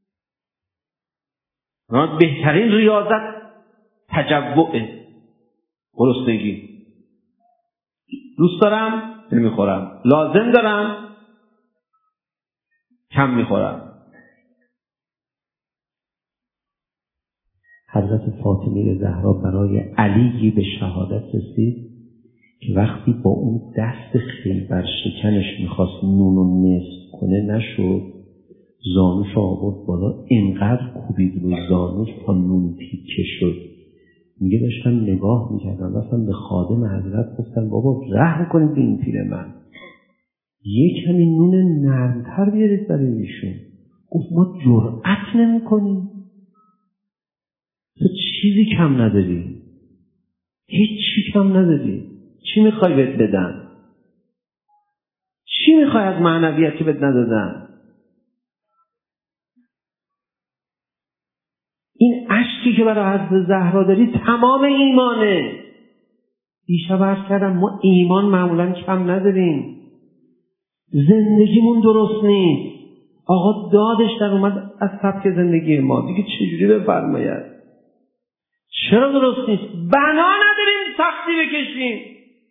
بهترین ریاضت تجوعه، گرسنگی. دوست دارم نمیخورم، لازم دارم کم میخورم. حضرت فاطمه زهرا برای علی به شهادت رسید که وقتی با اون دست خیبر شکنش میخواست نونو نصف کنه نشد، زانوش آورد بالا، اینقدر کوبید روی زانوش تا نون تیکه شد. میگه داشتم نگاه میکردم، رفتم به خادم حضرت گفتم بابا رحم کنید به این پیر من، یک کمی نون نرمتر بیارید برای ایشون. گفت ما جرأت نمی کنیم. تو چیزی کم نداری، هیچ چی کم نداری، چی میخوای بهت بدن؟ چی میخوای از معنویتی بهت ندادن؟ این اشکی که برای حضرت زهرا داری تمام ایمانه. دیشب عرض کردم ما ایمان معمولا کم نداریم، زندگیمون درست نیست. آقا دادش در اومد از سبک زندگی ما، دیگه چجوری بفرماید؟ چرا درست نیست؟ بنا نداریم سختی بکشیم.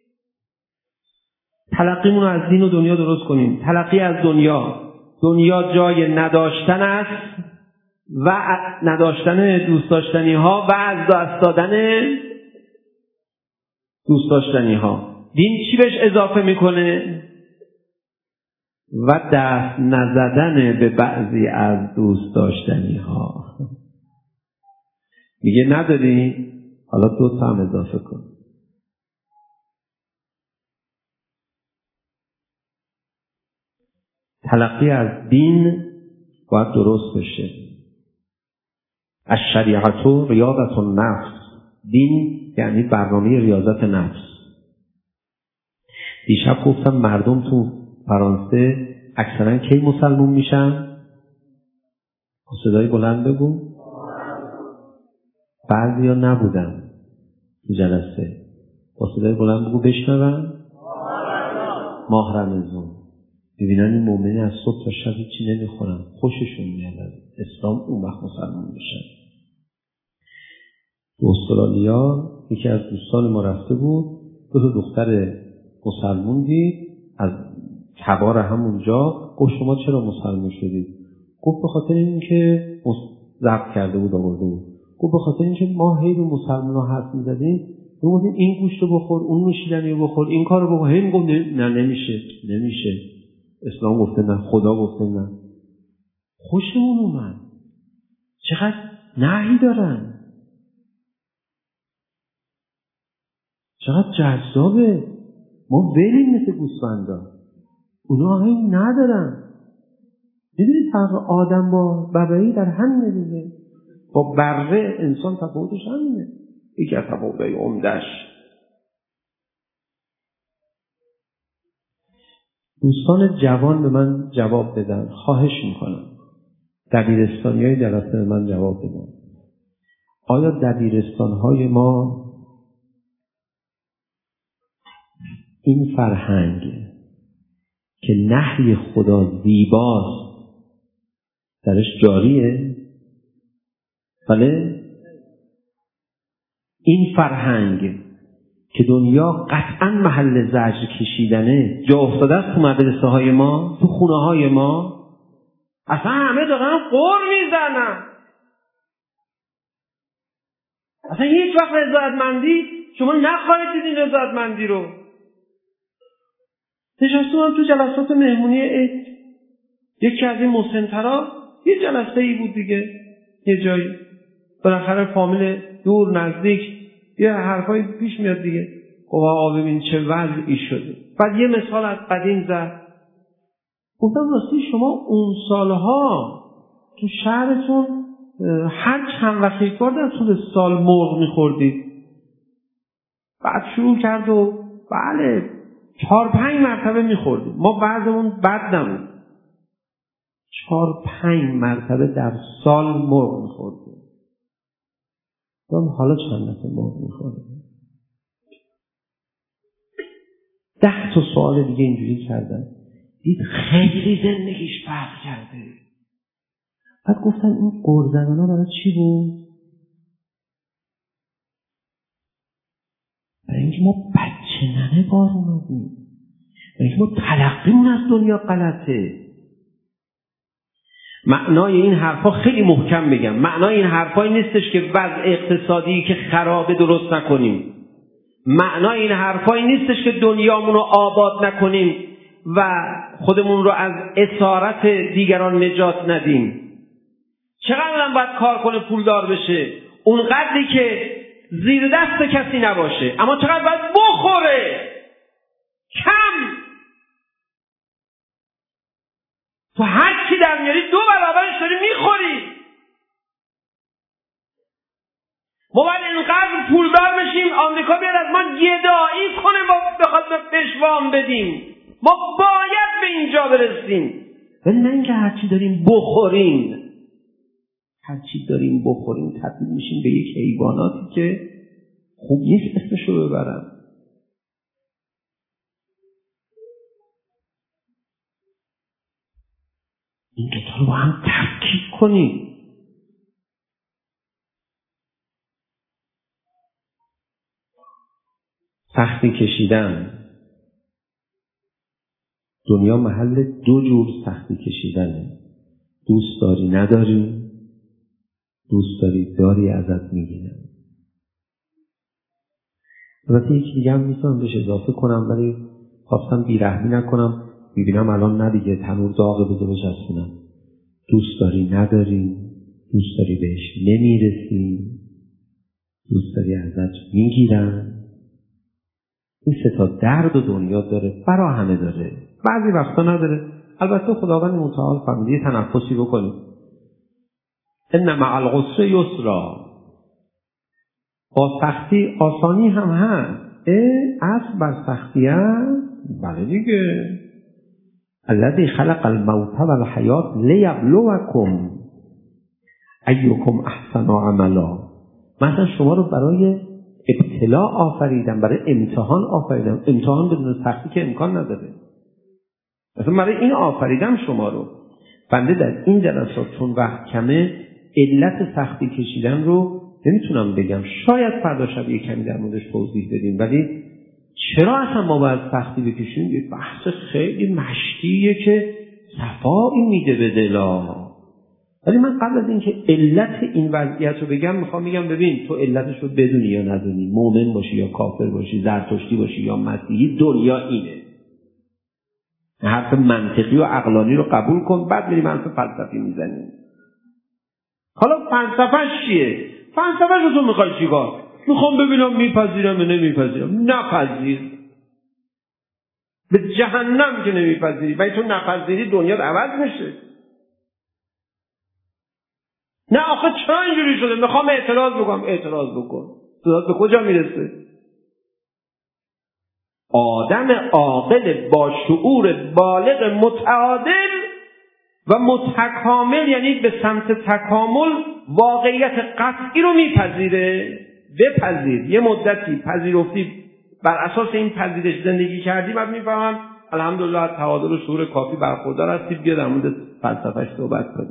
تلقیمون رو از دین و دنیا درست کنیم. تلقی از دنیا، دنیا جای نداشتن است و نداشتن دوست داشتنی ها و از دست دادن دوست داشتنی ها. دین چی بهش اضافه میکنه؟ و دست نزدن به بعضی از دوست داشتنی ها. میگه نداری؟ حالا دو تا هم اضافه کن. تلقی از دین باید درست بشه. از شریعت و ریاضت النفس. دین یعنی برنامه ریاضت نفس. دیشب گفتم مردم تو فرانسه اکثرا کی مسلمون میشن؟ با صدای بلند بگو. بعضی ها نبودن تو جلسه. با صدای بلند بگو بشنون. ماه رمضان. ببینن این مومنی از صبح تا شب هیچی نمیخورن، خوششون میاد از اسلام، اون وقت مسلمان میشن. تو استرالیا یکی از دوستان ما رفته بود، دو تا دختر مسلمون دید از تبار همونجا. گفت شما چرا مسلمان شدید؟ گفت به خاطر اینکه ضبط کرده بود آورده بود. گفت به خاطر اینکه ما هی به مسلمان‌ها حرف می‌زدیم، میگفتیم این گوشت رو بخور، اون نوشیدنی رو بخور، این کارو بکن. هی میگفت نه نمیشه نمیشه اسلام گفته نه، خدا گفته نه. خوشمون اومد. چقدر نهی دارن، چقدر جذابه. ما بریم مثل گوسفندا، اونا هی ندارن. میدونید فرق آدم با ببعی در همینه دیگه. با بره انسان تفاوتش همینه. یکی از تفاوت‌های عمده‌اش. دوستان جوان به من جواب بدن، خواهش میکنم. دبیرستانیای جلسه به من جواب بدن. آیا دبیرستان‌های ما این فرهنگ که نهی خدا زیباست درش جاریه؟ بله؟ این فرهنگ که دنیا قطعا محل زجر کشیدنه جا افتاده است تو مدرسه های ما، تو خونه های ما. اصلا همه دارن قر میزنن. اصلا هیچ وقت رضایتمندی شما نخواهید دید. این رضایتمندی رو نشسته من تو جلسات مهمونی عید، یکی از این مسن‌ترا یه جلسه ای بود دیگه، یه جایی بالاخره فامیل دور نزدیک یه حرفایی پیش میاد دیگه. خب آقا ببین چه وضعی شده. بعد یه مثال از قدیم زد. گفتم راستی شما اون سالها تو شهرتون هر چند وقت یک بار در طول سال مرغ میخوردید؟ بعد شروع کرد و بله چهار پنج مرتبه میخوردیم. ما بعضمون بد نبود، چهار پنج مرتبه در سال مرغ میخوردیم. حالا چند دفعه مرغ میخوردیم؟ ده تا سوال دیگه اینجوری کردن. دید خیلی زندگیش فرق کرده. بعد گفتن این قرزنانا برای چی بود؟ برای اینکه ما بچه ننه بار اومدیم، برای اینکه ما تلقیمون از دنیا غلطه. معنای این حرفا خیلی محکم بگم، معنای این حرفایی نیستش که وضع اقتصادی که خرابه درست نکنیم. معنای این حرفایی نیستش که دنیامون رو آباد نکنیم و خودمون رو از اسارت دیگران نجات ندیم. چقدر باید کار کنه پولدار بشه؟ اونقدری که زیر دست کسی نباشه. اما چقدر باید بخوره؟ کم. تو هر چی در میاری دو برابرش داری میخوری. ما باید اینقدر پولدار بشیم آمریکا بیاد از ما گدایی کنه ما بخواد بهش وام بدیم. ما باید به اینجا برسیم. ولی نه اینکه هر چی داریم بخوریم. هر چی داریم بخوریم تبدیل میشیم به یک حیواناتی که خوب نیست اسمشو ببرم. این دوتا رو با هم تفکیک کنیم. سختی کشیدن. دنیا محل دو جور سختی کشیدنه. دوست داری نداری، دوست داری داری ازت میگیرن. البته یکی دیگه هم میتونم بهش اضافه کنم، ولی خواستم بیرحمی نکنم. میبینم الان نه دیگه، تنور داغه بذار بچسبونم. دوست داری نداری، دوست داری بهش نمیرسی، دوست داری ازت میگیرن. این سه تا درد و دنیا داره، برا همه داره، بعضی وقتا نداره. البته خداوند متعال فهمیده تنفسی بکنیم. ان مع العسر یسرا. با سختی آسانی هم هست. اصل بر سختی است بله دیگه. الذی خلق الموت والحیات لیبلوکم ایکم احسن عملا. مثلا شما رو برای ابتلا آفریدم، برای امتحان آفریدم. امتحان بدون سختی که امکان نداره. مثلا برای این آفریدم شما رو. بنده در این جلسات چون وقت کمه علت سختی کشیدن رو نمیتونم بگم. شاید فردا شب یک کمی در موردش توضیح بدیم، ولی چرا اصلا ما باید سختی بکشیم؟ یک بحث خیلی مشتیه که صفایی میده به دلا. ولی من قبل از اینکه علت این وضعیت رو بگم میخوام بگم ببین تو علتش رو بدونی یا ندونی، مؤمن باشی یا کافر باشی، زرتشتی باشی یا مسیحی، دنیا اینه. حرف منطقی و عقلانی رو قبول کن، بعد میریم حرف فلسفی میزنیم. حالا فلسفه‌اش چیه؟ فلسفه‌ش رو تو میخوای چیکار؟ میخوام ببینم میپذیرم یا نمیپذیرم. نپذیر. به جهنم که نمیپذیری. ولی تو نپذیری دنیا عوض میشه. نه آخه چرا اینجوری شده؟ میخوام اعتراض بکنم. اعتراض بکن. صدات به کجا میرسه؟ آدم عاقل با شعور بالغ متعادل و متکامل، یعنی به سمت تکامل، واقعیت قطعی رو میپذیره. بپذیر. یه مدتی پذیرفتی، بر اساس این پذیرش زندگی کردی، بعد میفهمم الحمدلله از تعادل و شعور کافی برخوردار هستی، بیا در مورد فلسفه‌اش صحبت کنیم.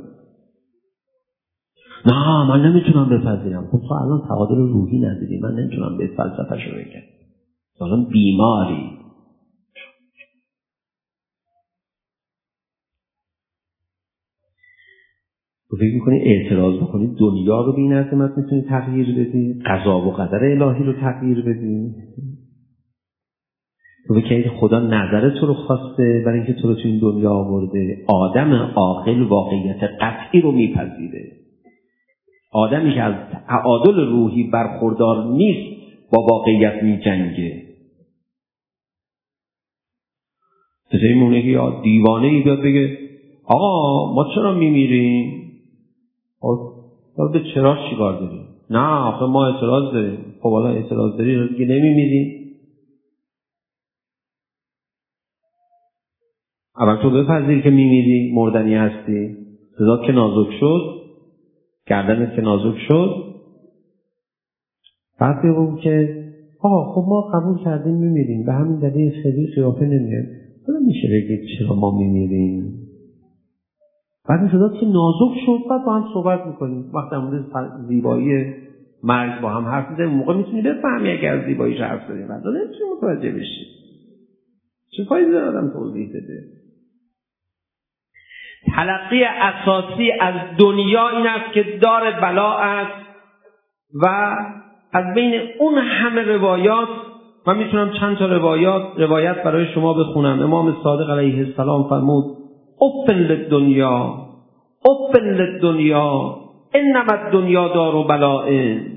نه من نمیتونم بپذیرم. خب تو الان تعادل روحی نداری، من نمیتونم به فلسفه‌شو بگم. الان بیماری. تو فکر میکنی اعتراض بکنی دنیا رو به این عظمت میتونی تغییر بدی؟ قضا و قدر الهی رو تغییر بدی؟ تو فکر خدا نظر تو رو خواسته برای اینکه تو رو تو این دنیا آورده؟ آدم عاقل واقعیت قطعی رو میپذیره. آدمی که از تعادل روحی برخوردار نیست با واقعیت میجنگه. چطوری مونه که یا دیوانه ای بیاد بگه آقا ما چرا میمیریم؟ آقا به چرا چیکار داریم؟ نه آخه ما اعتراض داریم. خب حالا اعتراض داری رو دیگه نمیمیریم؟ اول تو بپذیر که میمیری، مردنی هستی. صدات که نازک شد، گردنت که نازک شد، بعد بگو که آقا خب ما قبول کردیم میمیریم، به همین دلیل خیلی قیافه نمیاد. حالا میشه بگید چرا ما میمیریم؟ بعد صدات که نازک شد، بعد با هم صحبت میکنیم. وقتی در مورد زیبایی مرگ با هم حرف میزنیم، موقع میتونی بفهمی اگر از زیباییش حرف زدیم، بعد نمیتونی متوجه بشی. چه فایده داره آدم توضیح بده؟ تلقی اساسی از دنیا این است که دار بلا است و از بین اون همه روایات من میتونم چند تا روایات روایت برای شما بخونم. امام صادق علیه السلام فرمود اُفٍ للدنیا اُفٍ للدنیا انما الدنیا دار بلاء.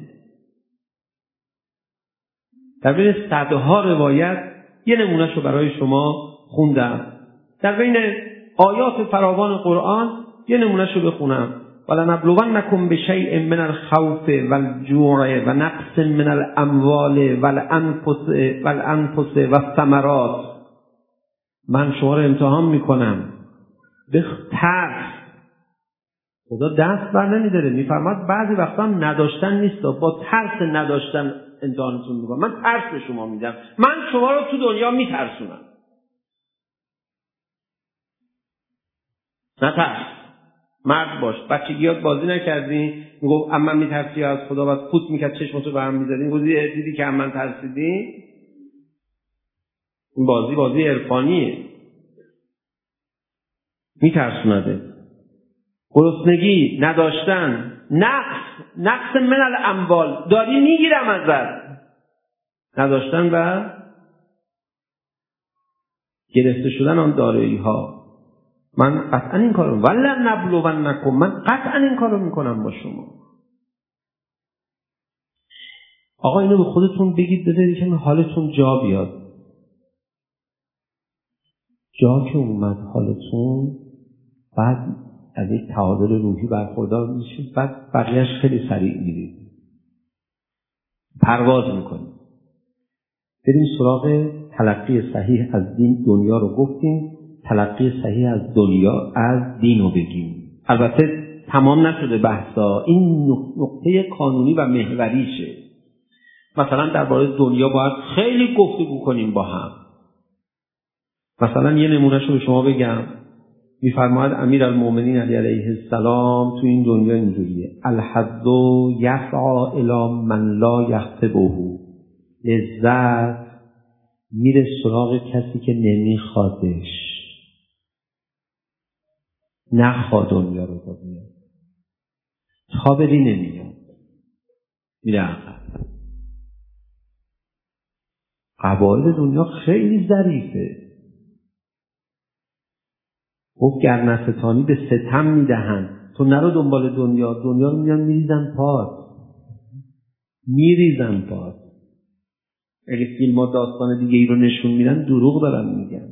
در بین صدها روایت یه نمونهش رو برای شما خوندم. در بین آیات فراوان قرآن یه نمونهش رو بخونم. وَلَنَبْلُوَنَّكُمْ بِشَيْءٍ مِّنَ الْخَوْفِ وَالْجُوعِ وَنَقْصٍ مِّنَ الْأَمْوَالِ وَالْأَنفُسِ وَالْأَنفُسِ وَالثَّمَرَاتِ. من شما رو امتحان میکنم به ترس. خدا دست بر نمیداره، میفرماد بعضی وقتا نداشتن نیست، با ترس نداشتن امتحانتون میکنم. من ترس به شما میدم، من شما رو تو دنیا میترسونم. نه ترس، مرد باش. بچگیات بازی نکردی میگفت عمم میترسی از خدا، بعد پوت میکرد چشمتو به هم میزدی، گفتی دیدی که عمم ترسیدی؟ این بازی بازی عرفانیه، میترسونده. گرسنگی، نداشتن، نقص نقص من الاموال، داری میگیرم ازت. نداشتن و گرفته شدن آن دارایی ها. من قطعا این کارو ولن نبلونکم، من قطعا این کارو میکنم با شما. آقا اینو به خودتون بگید، بذارید که حالتون جا بیاد. جا که اومد حالتون، بعد از یک تعادل روحی برخوردار میشید، بعد بقیهش خیلی سریع میرید، پرواز میکنید. بریم سراغ تلقی صحیح از دین دنیا رو گفتیم، تلقی صحیح از دنیا از دین رو بگیم. البته تمام نشده بحثا، این نقطه قانونی و محوریشه. مثلا درباره دنیا باید خیلی گفتگو کنیم با هم. مثلا یه نمونهش رو به شما بگم. میفرماید امیرالمومنین علی علیه السلام تو این دنیا اینجوریه: الحظ یسعی الی من لا یحسبه. لذت میره سراغ کسی که نمیخوادش. نخواد دنیا رو ببینه، تا بری نمیاد، میره عقب. قواعد دنیا خیلی ظریفه. گفت گرنستانی به ستم میدهند، تو نرو دنبال دنیا، دنیا رو میان میریزن پات، میریزن پات. اگه فیلم ها داستان دیگه ای رو نشون میدن دروغ دارن میگن.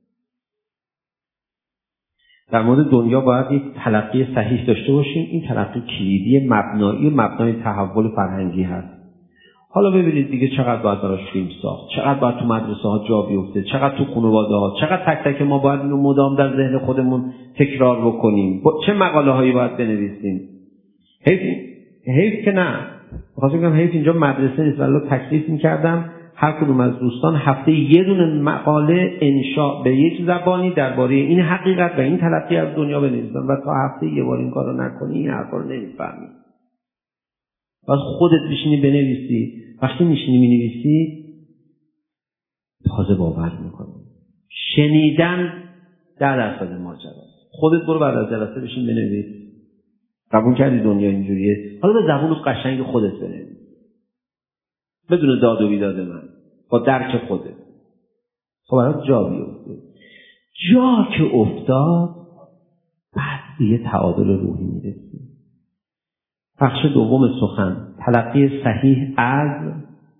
در مورد دنیا باید یک تلقی صحیح داشته باشیم. این تلقی کلیدی مبنایی مبنای تحول فرهنگی هست. حالا ببینید دیگه چقدر باید براش فیلم ساخت، چقدر باید تو مدرسه ها جا بیفته، چقدر تو خانواده ها، چقدر تک تک ما باید اینو مدام در ذهن خودمون تکرار بکنیم، چه مقاله هایی باید بنویسیم. حیف حیف که نه، خواستم بگم حیف اینجا مدرسه نیست. ولی تکلیف می‌کردم هر کدوم از دوستان هفته یه دونه مقاله انشاء به یک زبانی درباره این حقیقت و این تلقی از دنیا بنویسن و تا هفته یه بار این کارو نکنی این حرفا رو نمی‌فهمی. باید خودت بشینی بنویسی. وقتی میشینی مینویسی تازه باور میکنی. شنیدن ده درصد ماجراست. خودت برو بعد از جلسه بشین بنویس. قبول کردی دنیا اینجوریه؟ حالا به زبون قشنگ خودت بنویس، بدون داد و بیداد من، با درک خودت. خب برات جا بیفته. جا که افتاد بعد دیگه تعادل روحی میرسی. بخش دوم سخن، تلقی صحیح از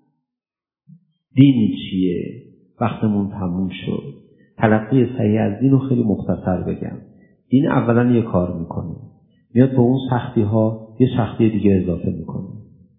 دین چیه؟ وقتمون تموم شد. تلقی صحیح از دین رو خیلی مختصر بگم. دین اولا یه کار میکنه، میاد به اون سختی ها یه سختی دیگه اضافه میکنه.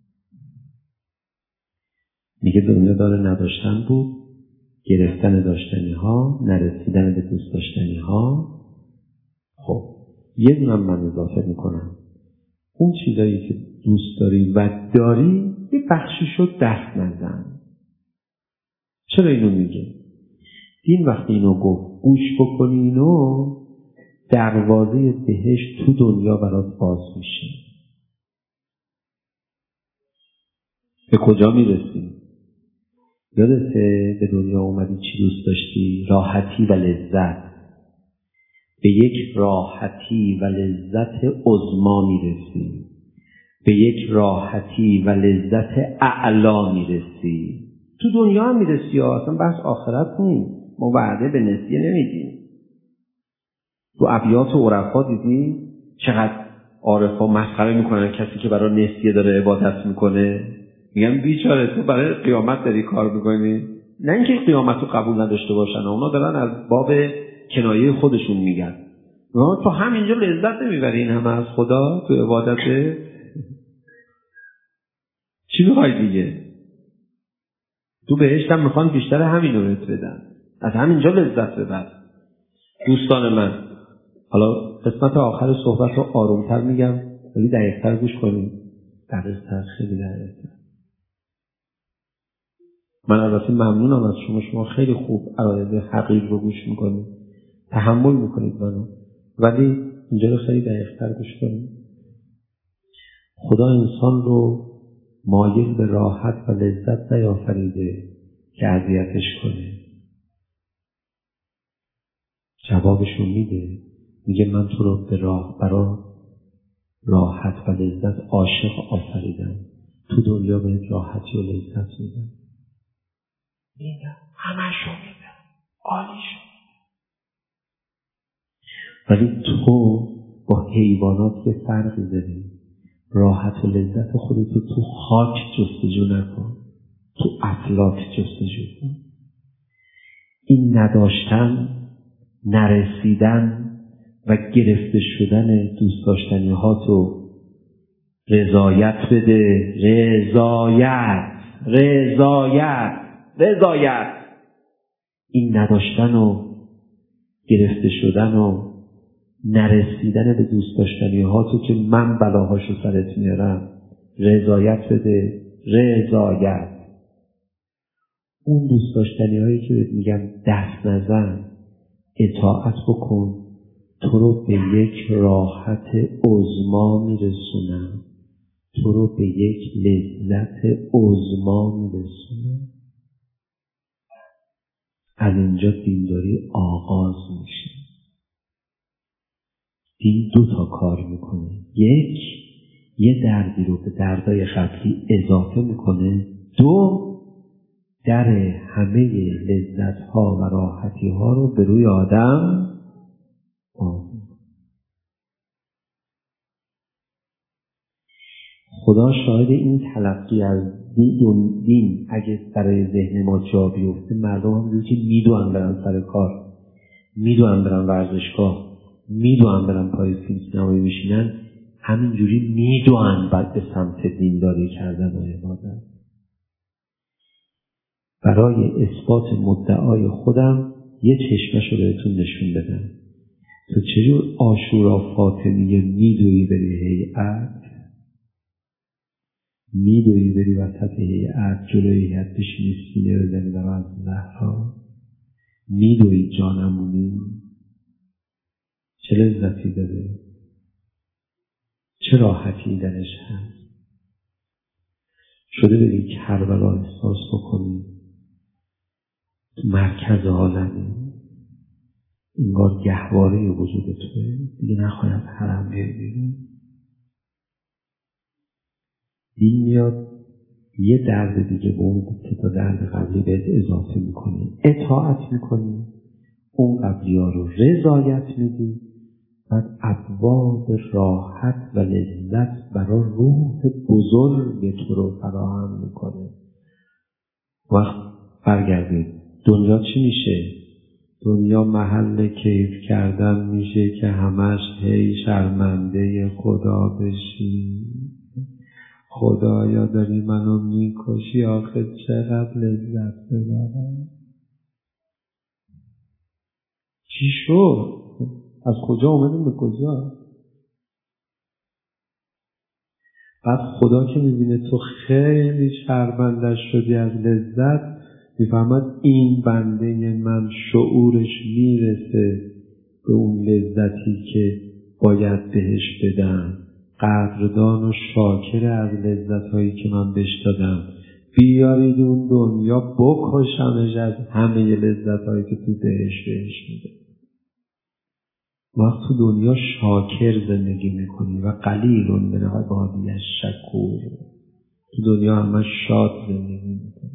میگه دنیا داره نداشتن بود، گرفتن داشتنی ها، نرسیدن به دوست داشتنی ها. خب یه دونم من اضافه میکنم، اون چیزایی که دوست داری و داری یه بخشی شد دست نزن. چرا اینو میگه؟ دین وقتی اینو گفت گوش بکنی اینو، دروازه بهشت تو دنیا برات باز میشه. به کجا میرسیم؟ یادته به دنیا اومدی چی دوست داشتی؟ راحتی و لذت. به یک راحتی و لذت عظما میرسی، به یک راحتی و لذت اعلا میرسی. تو دنیا هم میرسی ها، اصلا بحث آخرت نیست. ما وعده به نسیه نمیدیم. تو ابیات و عرفا دیدی چقدر عارفا مسخره میکنن کسی که برای نسیه داره عبادت میکنه. میگن بیچاره تو برای قیامت داری کار میکنی. نه اینکه قیامت رو قبول نداشته باشن، اونا دارن از باب کنایه خودشون میگن. تو همینجا لذت نمیبری این همه از خدا تو عبادت؟ چی میخوای دیگه؟ تو بهشت هم میخوان بیشتر همین رو بهت بدن، از همینجا لذت ببر. دوستان من، حالا قسمت آخر صحبت رو آرومتر میگم ولی دقیق‌تر گوش کنید. دقیق‌تر، خیلی دقیق‌تر. من البته ممنونم از شما، شما خیلی خوب عقاید حقیق رو گوش میکنید، تحمل میکنید منو، ولی اینجا رو خیلی دقیق‌تر گوش کنید. خدا انسان رو مایل به راحت و لذت نیافریده که اذیتش کنه. جوابشو میده، میگه من تو رو به راه برا راحت و لذت عاشق آفریدم، تو دنیا بهت راحتی و لذت میدم. میدم، همشو میدم، عالیشو. ولی تو با حیوانات یه فرقی داری. راحت و لذت خودتو تو خاک جستجو نکن، تو افلاک جستجو کن. این نداشتن، نرسیدن و گرفته شدن دوست داشتنی ها تو رضایت بده. رضایت رضایت رضایت این نداشتن و گرفته شدن و نرسیدن به دوست داشتنی ها تو که من بلاهاشو سرت میارم، رضایت بده، رضایت. اون دوست داشتنی هایی که بهت میگم دست نزن، اطاعت بکن، تو رو به یک راحت عظما میرسونم، تو رو به یک لذت عظما میرسونم. از اینجا دینداری آغاز میشه. دین دو تا کار میکنه. یک، یه دردی رو به دردای قبلی اضافه میکنه. دو، در همه لذت ها و راحتی ها رو به روی آدم آورد. خدا شاهد این تلقی از دین, دین اگه برای ذهن ما جا بیفته، مردم همونجوری که میدونن برن سر کار، میدونن برن ورزشگاه، میدونن برن پای فیلم سینمایی بشینن، همینجوری میدونن بعد به سمت دینداری کردن و عبادت. برای اثبات مدعای خودم یه چشمش رو بهتون نشون بدم. تو چجور عاشورا فاطمیه میدوی بری هیئت، میدوی بری وسط هیئت، جلوی هیئت بشینی سینه بزنی در از زهرا، میدوی جانمونی، چه لذتی داره، چه راحتی درش هست. شده بری کربلا احساس بکنی مرکز عالمی، انگار گهواره وجود توه، دیگه نخواهی از حرم بیای بیرون. دین میاد یه درد دیگه به اون تا درد قبلی بهت اضافه میکنی، اطاعت میکنی، اون قبلی ها رو رضایت میدی، بعد ابواب راحت و لذت برای روح بزرگ تو رو فراهم میکنه. وقت برگردید دنیا چی میشه؟ دنیا محل کیف کردن میشه که همش هی شرمنده خدا بشی. خدایا داری منو میکشی، آخه چقدر لذت ببرم. چی شد؟ از کجا اومدیم به کجا؟ بعد خدا که میبینه تو خیلی شرمنده شدی از لذت، میفهمد این بنده من شعورش میرسه به اون لذتی که باید بهش بدم، قدردان و شاکر از لذتهایی که من بهش دادم، بیارید اون دنیا بکشمش از همه لذتهایی که تو بهش بهش میده. وقت تو دنیا شاکر زندگی میکنی و قلیلون من عبادی الشکور، تو دنیا همه شاد زندگی میکنی.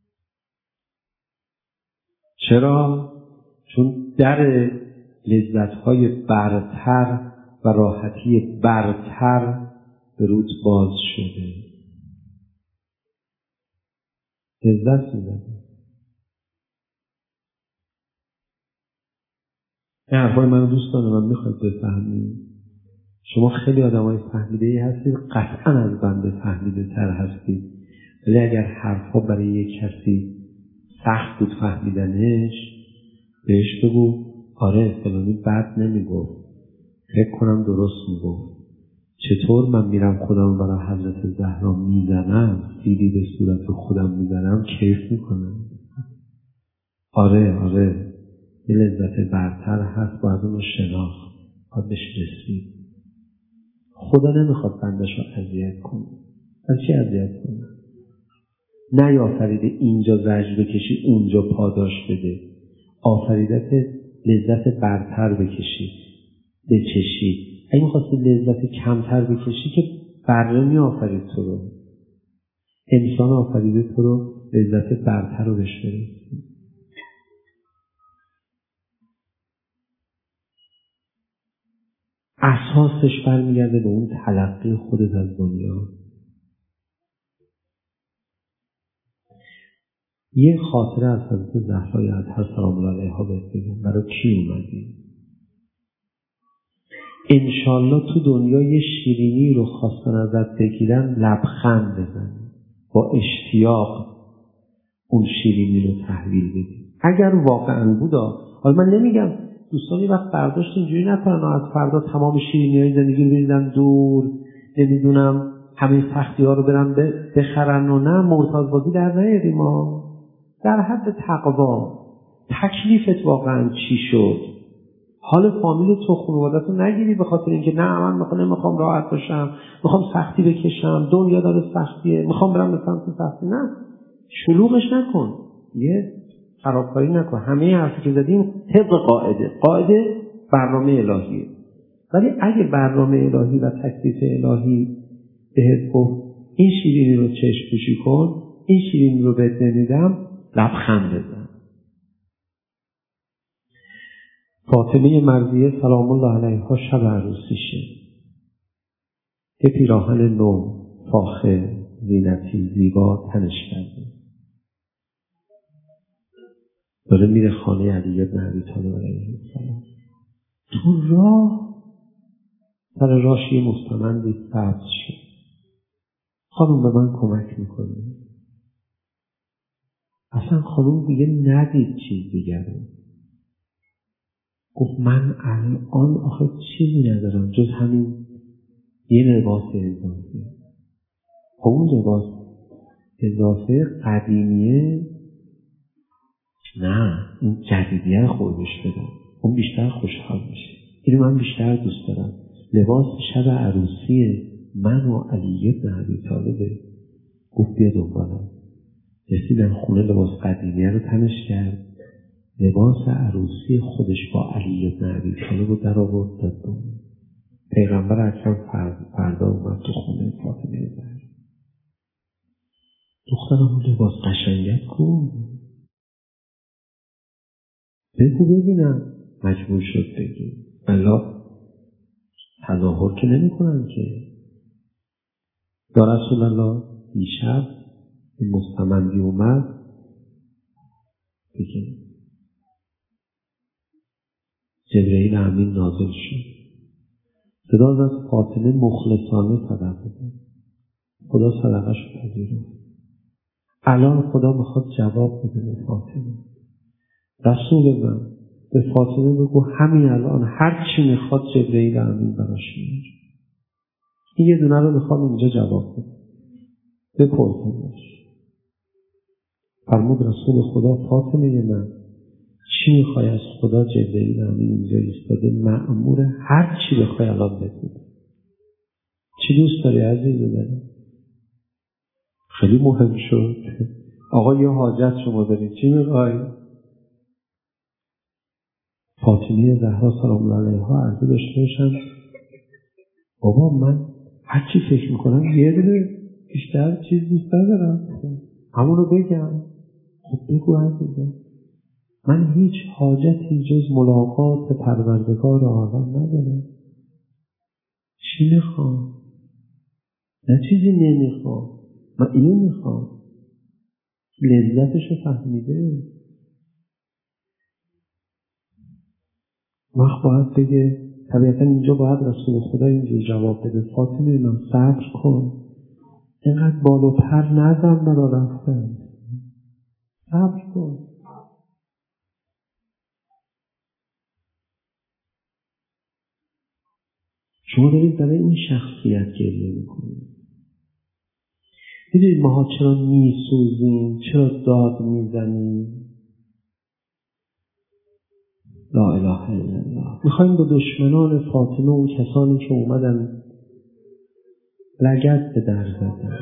چرا؟ چون در لذت‌های برتر و راحتی برتر به رود باز شده. لذت می‌بری. این حرفای من دوست دارم، من میخواید بفهمید. شما خیلی آدمای فهمیده‌ای هستید، قطعا از بنده فهمیده تر هستید، ولی اگر حرفا برای یک کسی سخت بود فهمیدنش، بهش بگو آره فلانی بد نمیگفت، فکر کنم درست میگفت. چطور من میرم خودم برای حضرت زهرا میزنم، سیدی به صورت خودم میزنم، کیف میکنم. آره آره یه لذت برتر هست، باید اون رو شناخت، باید بهش رسید. خدا نمیخواد بندش رو اذیت کنه. از چی اذیت کنه؟ نیافریده اینجا زجر بکشی اونجا پاداش بده، آفریدت لذت برتر بکشی بچشی. اگه میخواستی لذت کمتر بکشی که بره می آفرید تو رو، انسان آفریده تو رو لذت برتر رو بهش برسی. اساسش برمیگرده به اون تلقی خودت از دنیا. یه خاطره از حضرت زهرای اطهر سلام الله علیها بهت بگم. برای کی اومدی؟ انشالله تو دنیا یه شیرینی رو خواستن ازت بگیرن، لبخند بزنی، با اشتیاق اون شیرینی رو تحویل بدی. اگر واقعا بودا، حالا من نمیگم دوستان یه وقت برداشت اینجوری نکنن از فردا تمام شیرینی‌های زندگی رو بریزن دور، نمیدونم همه سختی ها رو برن بخرن و نه، مرتضی در نیاریم ما. در حد تقوا تکلیفت واقعا چی شد؟ حال فامیل تو خانوادت رو نگیری به خاطر اینکه نه من میخوام نمیخوام راحت باشم، میخوام سختی بکشم، دنیا داره سختیه، میخوام برم به سمت سختی. نه، شلوغش نکن، یه خرابکاری نکن. همه حرفی که زدیم طبق قاعده قاعده برنامه الهیه. ولی اگه برنامه الهی و تکلیف الهی بهت گفت این شیرینی رو چشم پوشی کن، این شیرینی رو بهت نمیدم، لبخند بزن. فاطمه مرضیه سلام الله علیها شب عروسیشه، یه پیراهن نو فاخر زینتی زیبا تنش کرده، داره میره خانه علی بن ابی طالب علیه السلام. تو راه سر راهش یه مستمندی سبز شد. خانم به من کمک میکنی؟ اصلا خانم دیگه ندید چیز دیگره. گفت من الان آخه چیزی ندارم جز همین یه لباس اضافه. اون لباس اضافه قدیمیه، نه این جدیدیه رو خودش بدم، اون بیشتر خوشحال میشه. اینو من بیشتر دوست دارم. لباس شب عروسی من و علی بن ابی طالبه. گفت بیا دنبالم. رسیدن خونه، لباس قدیمیه رو تنش کرد، لباس عروسی خودش با علی بن ابی طالب رو در آورد داد دنبال. پیغمبر اکرم فردا اومد تو خونه فاطمه زهرا. دخترم اون لباس قشنگت کن، بگو ببینم. مجبور شد بگی. الله تظاهر که نمی کنن که. یا رسول الله دیشب این مستمندی اومد بگه جبرئیل امین نازل شد. صدا از فاطمه مخلصانه صدقه داد. خدا صدقه شد پذیرفت. الان خدا میخواد جواب بده به فاطمه. رسول من به فاطمه بگو همین الان هر چی میخواد جبرئیل امین براش میاره. این یه دونه رو میخوام اینجا جواب بده. بپرسمش. فرمود رسول خدا فاطمه من چی میخوای از خدا؟ جبرئیل امین اینجا ایستاده، مأمور هر چی بخوای الان بده. چی دوست داری عزیز داری؟ خیلی مهم شد. آقا یه حاجت شما داری، چی میخوای؟ فاطمه زهرا سلام الله علیها عرضه داشته باشم بابا من هر چی فکر میکنم یه دونه بیشتر چیز دوست ندارم، همون رو بگم. خب بگو عزیزم، من هیچ حاجتی جز ملاقات پروردگار عالم ندارم. چی میخوام؟ نه چیزی نمیخوام، من اینو میخوام. لذتشو فهمیده. وقت باید بگه، طبیعتا اینجا باید رسول خدا اینجور جواب بده فاطمه من صبر کن، اینقدر بال و پر نزن برا رفتن، صبر کن. شما دارید برای این شخصیت گریه میکنید. میدونید ماها چرا میسوزیم، چرا داد میزنیم؟ لا اله الا الله. میخوایم با دشمنان فاطمه، اون کسانی که اومدن لگد به در زدن،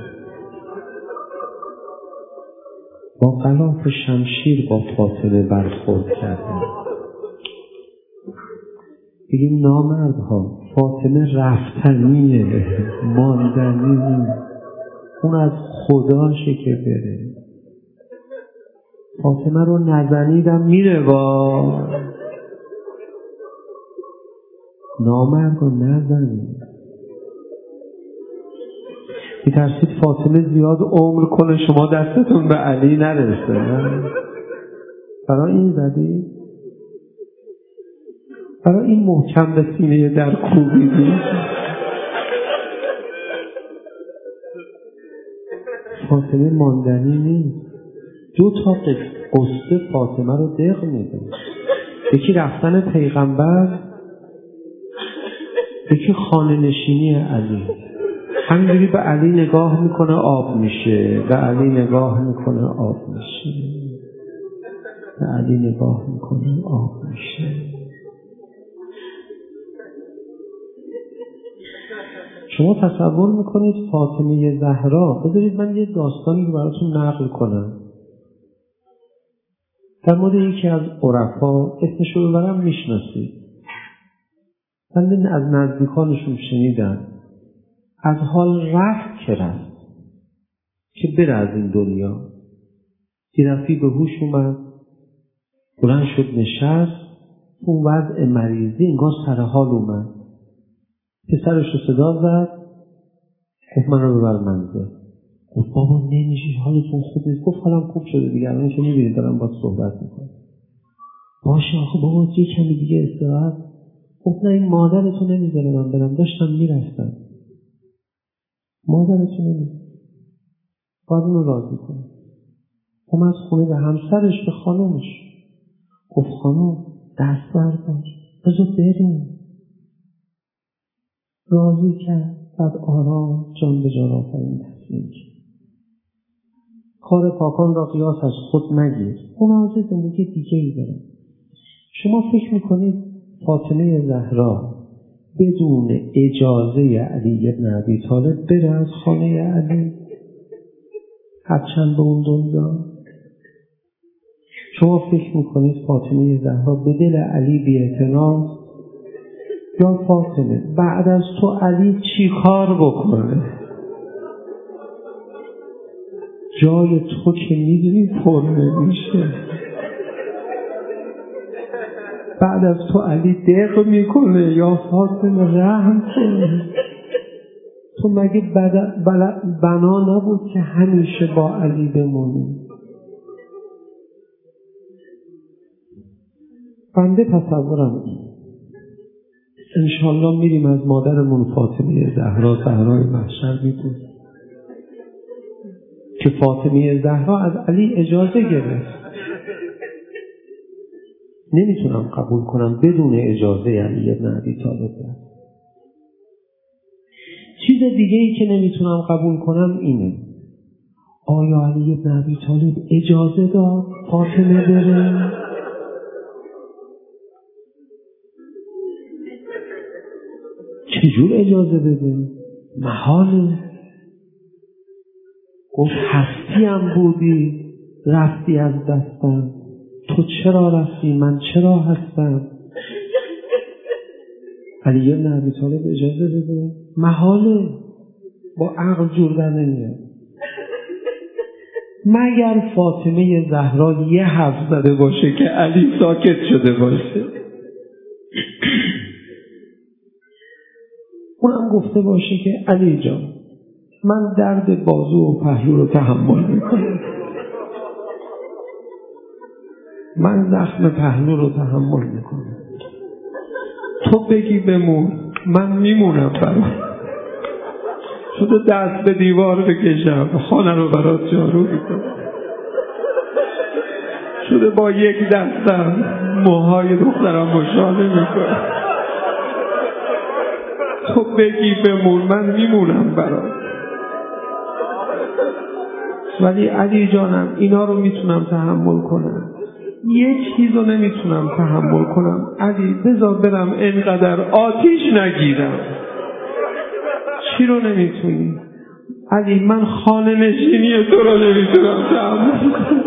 با غلاف شمشیر با فاطمه برخورد کردن، بگیم نامردها فاطمه رفتنیه، ماندنیه، اون از خداشه که بره. فاطمه رو نزنیدم میره با نامرد رو نزنید. میترسید فاطمه زیاد عمر کنه شما دستتون به علی نرسه. برای این زدید؟ برای این محکم به سینه در کوبیدید؟ فاطمه ماندنی نیست. دو تا قصه قصه فاطمه رو دق میده. یکی رفتن پیغمبر، یکی خانه نشینی علی. همینجوری به علی نگاه میکنه آب میشه، به علی نگاه میکنه آب میشه، به علی نگاه میکنه آب میشه. شما تصور میکنید فاطمه زهرا، بذارید من یه داستانی رو براتون نقل کنم در مورد یکی از عرفا، اسمش رو ببرم میشناسید. من از نزدیکانشون شنیدم از حال رفت که رفت که بره از این دنیا. یه دفعه به هوش اومد، بلند شد نشست، اون وضع مریضی انگار سر حال اومد. پسرش رو صدا زد، گفت من رو ببر منزل. گفت بابا نمیشه، حالتون خوب نیست. گفت حالم خوب شده دیگه، الان که میبینید دارم باید صحبت میکنم. باشه آخه بابا یه کمی دیگه استراحت. گفت نه این مادرتو نمیذاره من برم، داشتم میرفتم. مادرتو نمیذاره، باید اونو راضی کنم. اومد خونه به همسرش، به خانومش گفت خانوم دست بردار بذار بریم. راضی کرد، بعد آرام جان به جان آفرین تصمیم کرد. کار پاکان را قیاس از خود مگیر، اونا از زندگی دیگه ای دارن. شما فکر میکنید فاطمه زهرا بدون اجازه علی بن ابی طالب بره از خانه علی هرچند به اون دنیا؟ شما فکر میکنید فاطمه زهرا به دل علی بی‌اعتنا؟ یا فاطمه بعد از تو علی چی کار بکنه؟ جای تو که میدونی پر نمیشه. بعد از تو علی دق میکنه. یا فاطمه رحم کن. تو مگه بنا نبود که همیشه با علی بمونی؟ بنده تصورم این انشالله میریم از مادرمون فاطمه زهرا زهرای محشر میپرسیم که فاطمه زهرا از علی اجازه گرفت. نمیتونم قبول کنم بدون اجازه علی بن ابی طالب. چیز دیگه ای که نمیتونم قبول کنم اینه، آیا علی بن ابی طالب اجازه داد فاطمه بره؟ چجور اجازه بده؟ محاله. گفت هستی هم بودی رفتی از دستم، تو چرا رفتی من چرا هستم؟ علی بن ابی طالب اجازه بده؟ محاله. با عقل جور در نمیاد. مگر فاطمه زهرا یه حرف زده باشه که علی ساکت شده باشه؟ اونم گفته باشه که علی جان من درد بازو و پهلو رو تحمل میکنم، من زخم پهلو رو تحمل میکنم، تو بگی بمون من میمونم برات. شده دست به دیوار بکشم خانه رو برات جارو میکنم، شده با یک دستم موهای دخترم مشانه میکنم، تو بگی بمون من میمونم برات. ولی علی جانم اینا رو میتونم تحمل کنم، یه چیز رو نمیتونم تحمل کنم. علی بذار برم اینقدر آتیش نگیرم. چی رو نمیتونی؟ علی من خانه نشینی تو رو نمیتونم تحمل کنم.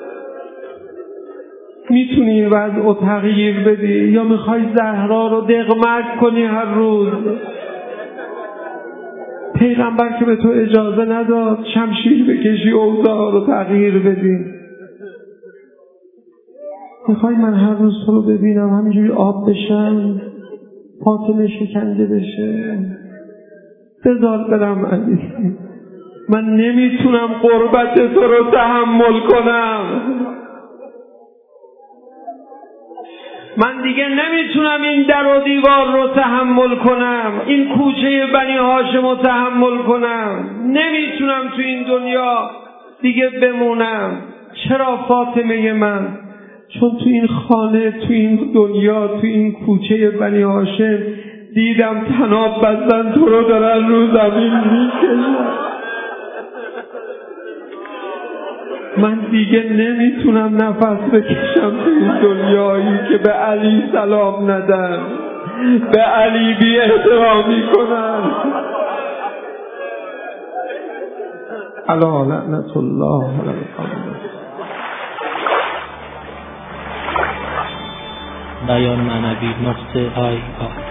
میتونی این وضع رو تغییر بدی یا میخوای زهرا رو دغمک کنی هر روز؟ پیغمبر که به تو اجازه نداد شمشیر بکشی اوضاع رو تغییر بدی. میخوای من هر روز تو رو ببینم همینجوری آب بشم، فاطمه شکنجه بشه؟ بذار برم علی، من نمیتونم قربت تو رو تحمل کنم. من دیگه نمیتونم این در و دیوار رو تحمل کنم، این کوچه بنی هاشم رو تحمل کنم. نمیتونم تو این دنیا دیگه بمونم. چرا فاطمه من؟ چون تو این خانه، تو این دنیا، تو این کوچه بنی هاشم دیدم طناب بستن تو رو دارن رو زمین میکشن. من دیگه نمیتونم نفس بکشم تو این دنیایی که به علی سلام ندن، به علی بی احترامی کنن. الا لعنت الله علی القابلین. بیان معنوی نقطه آی آی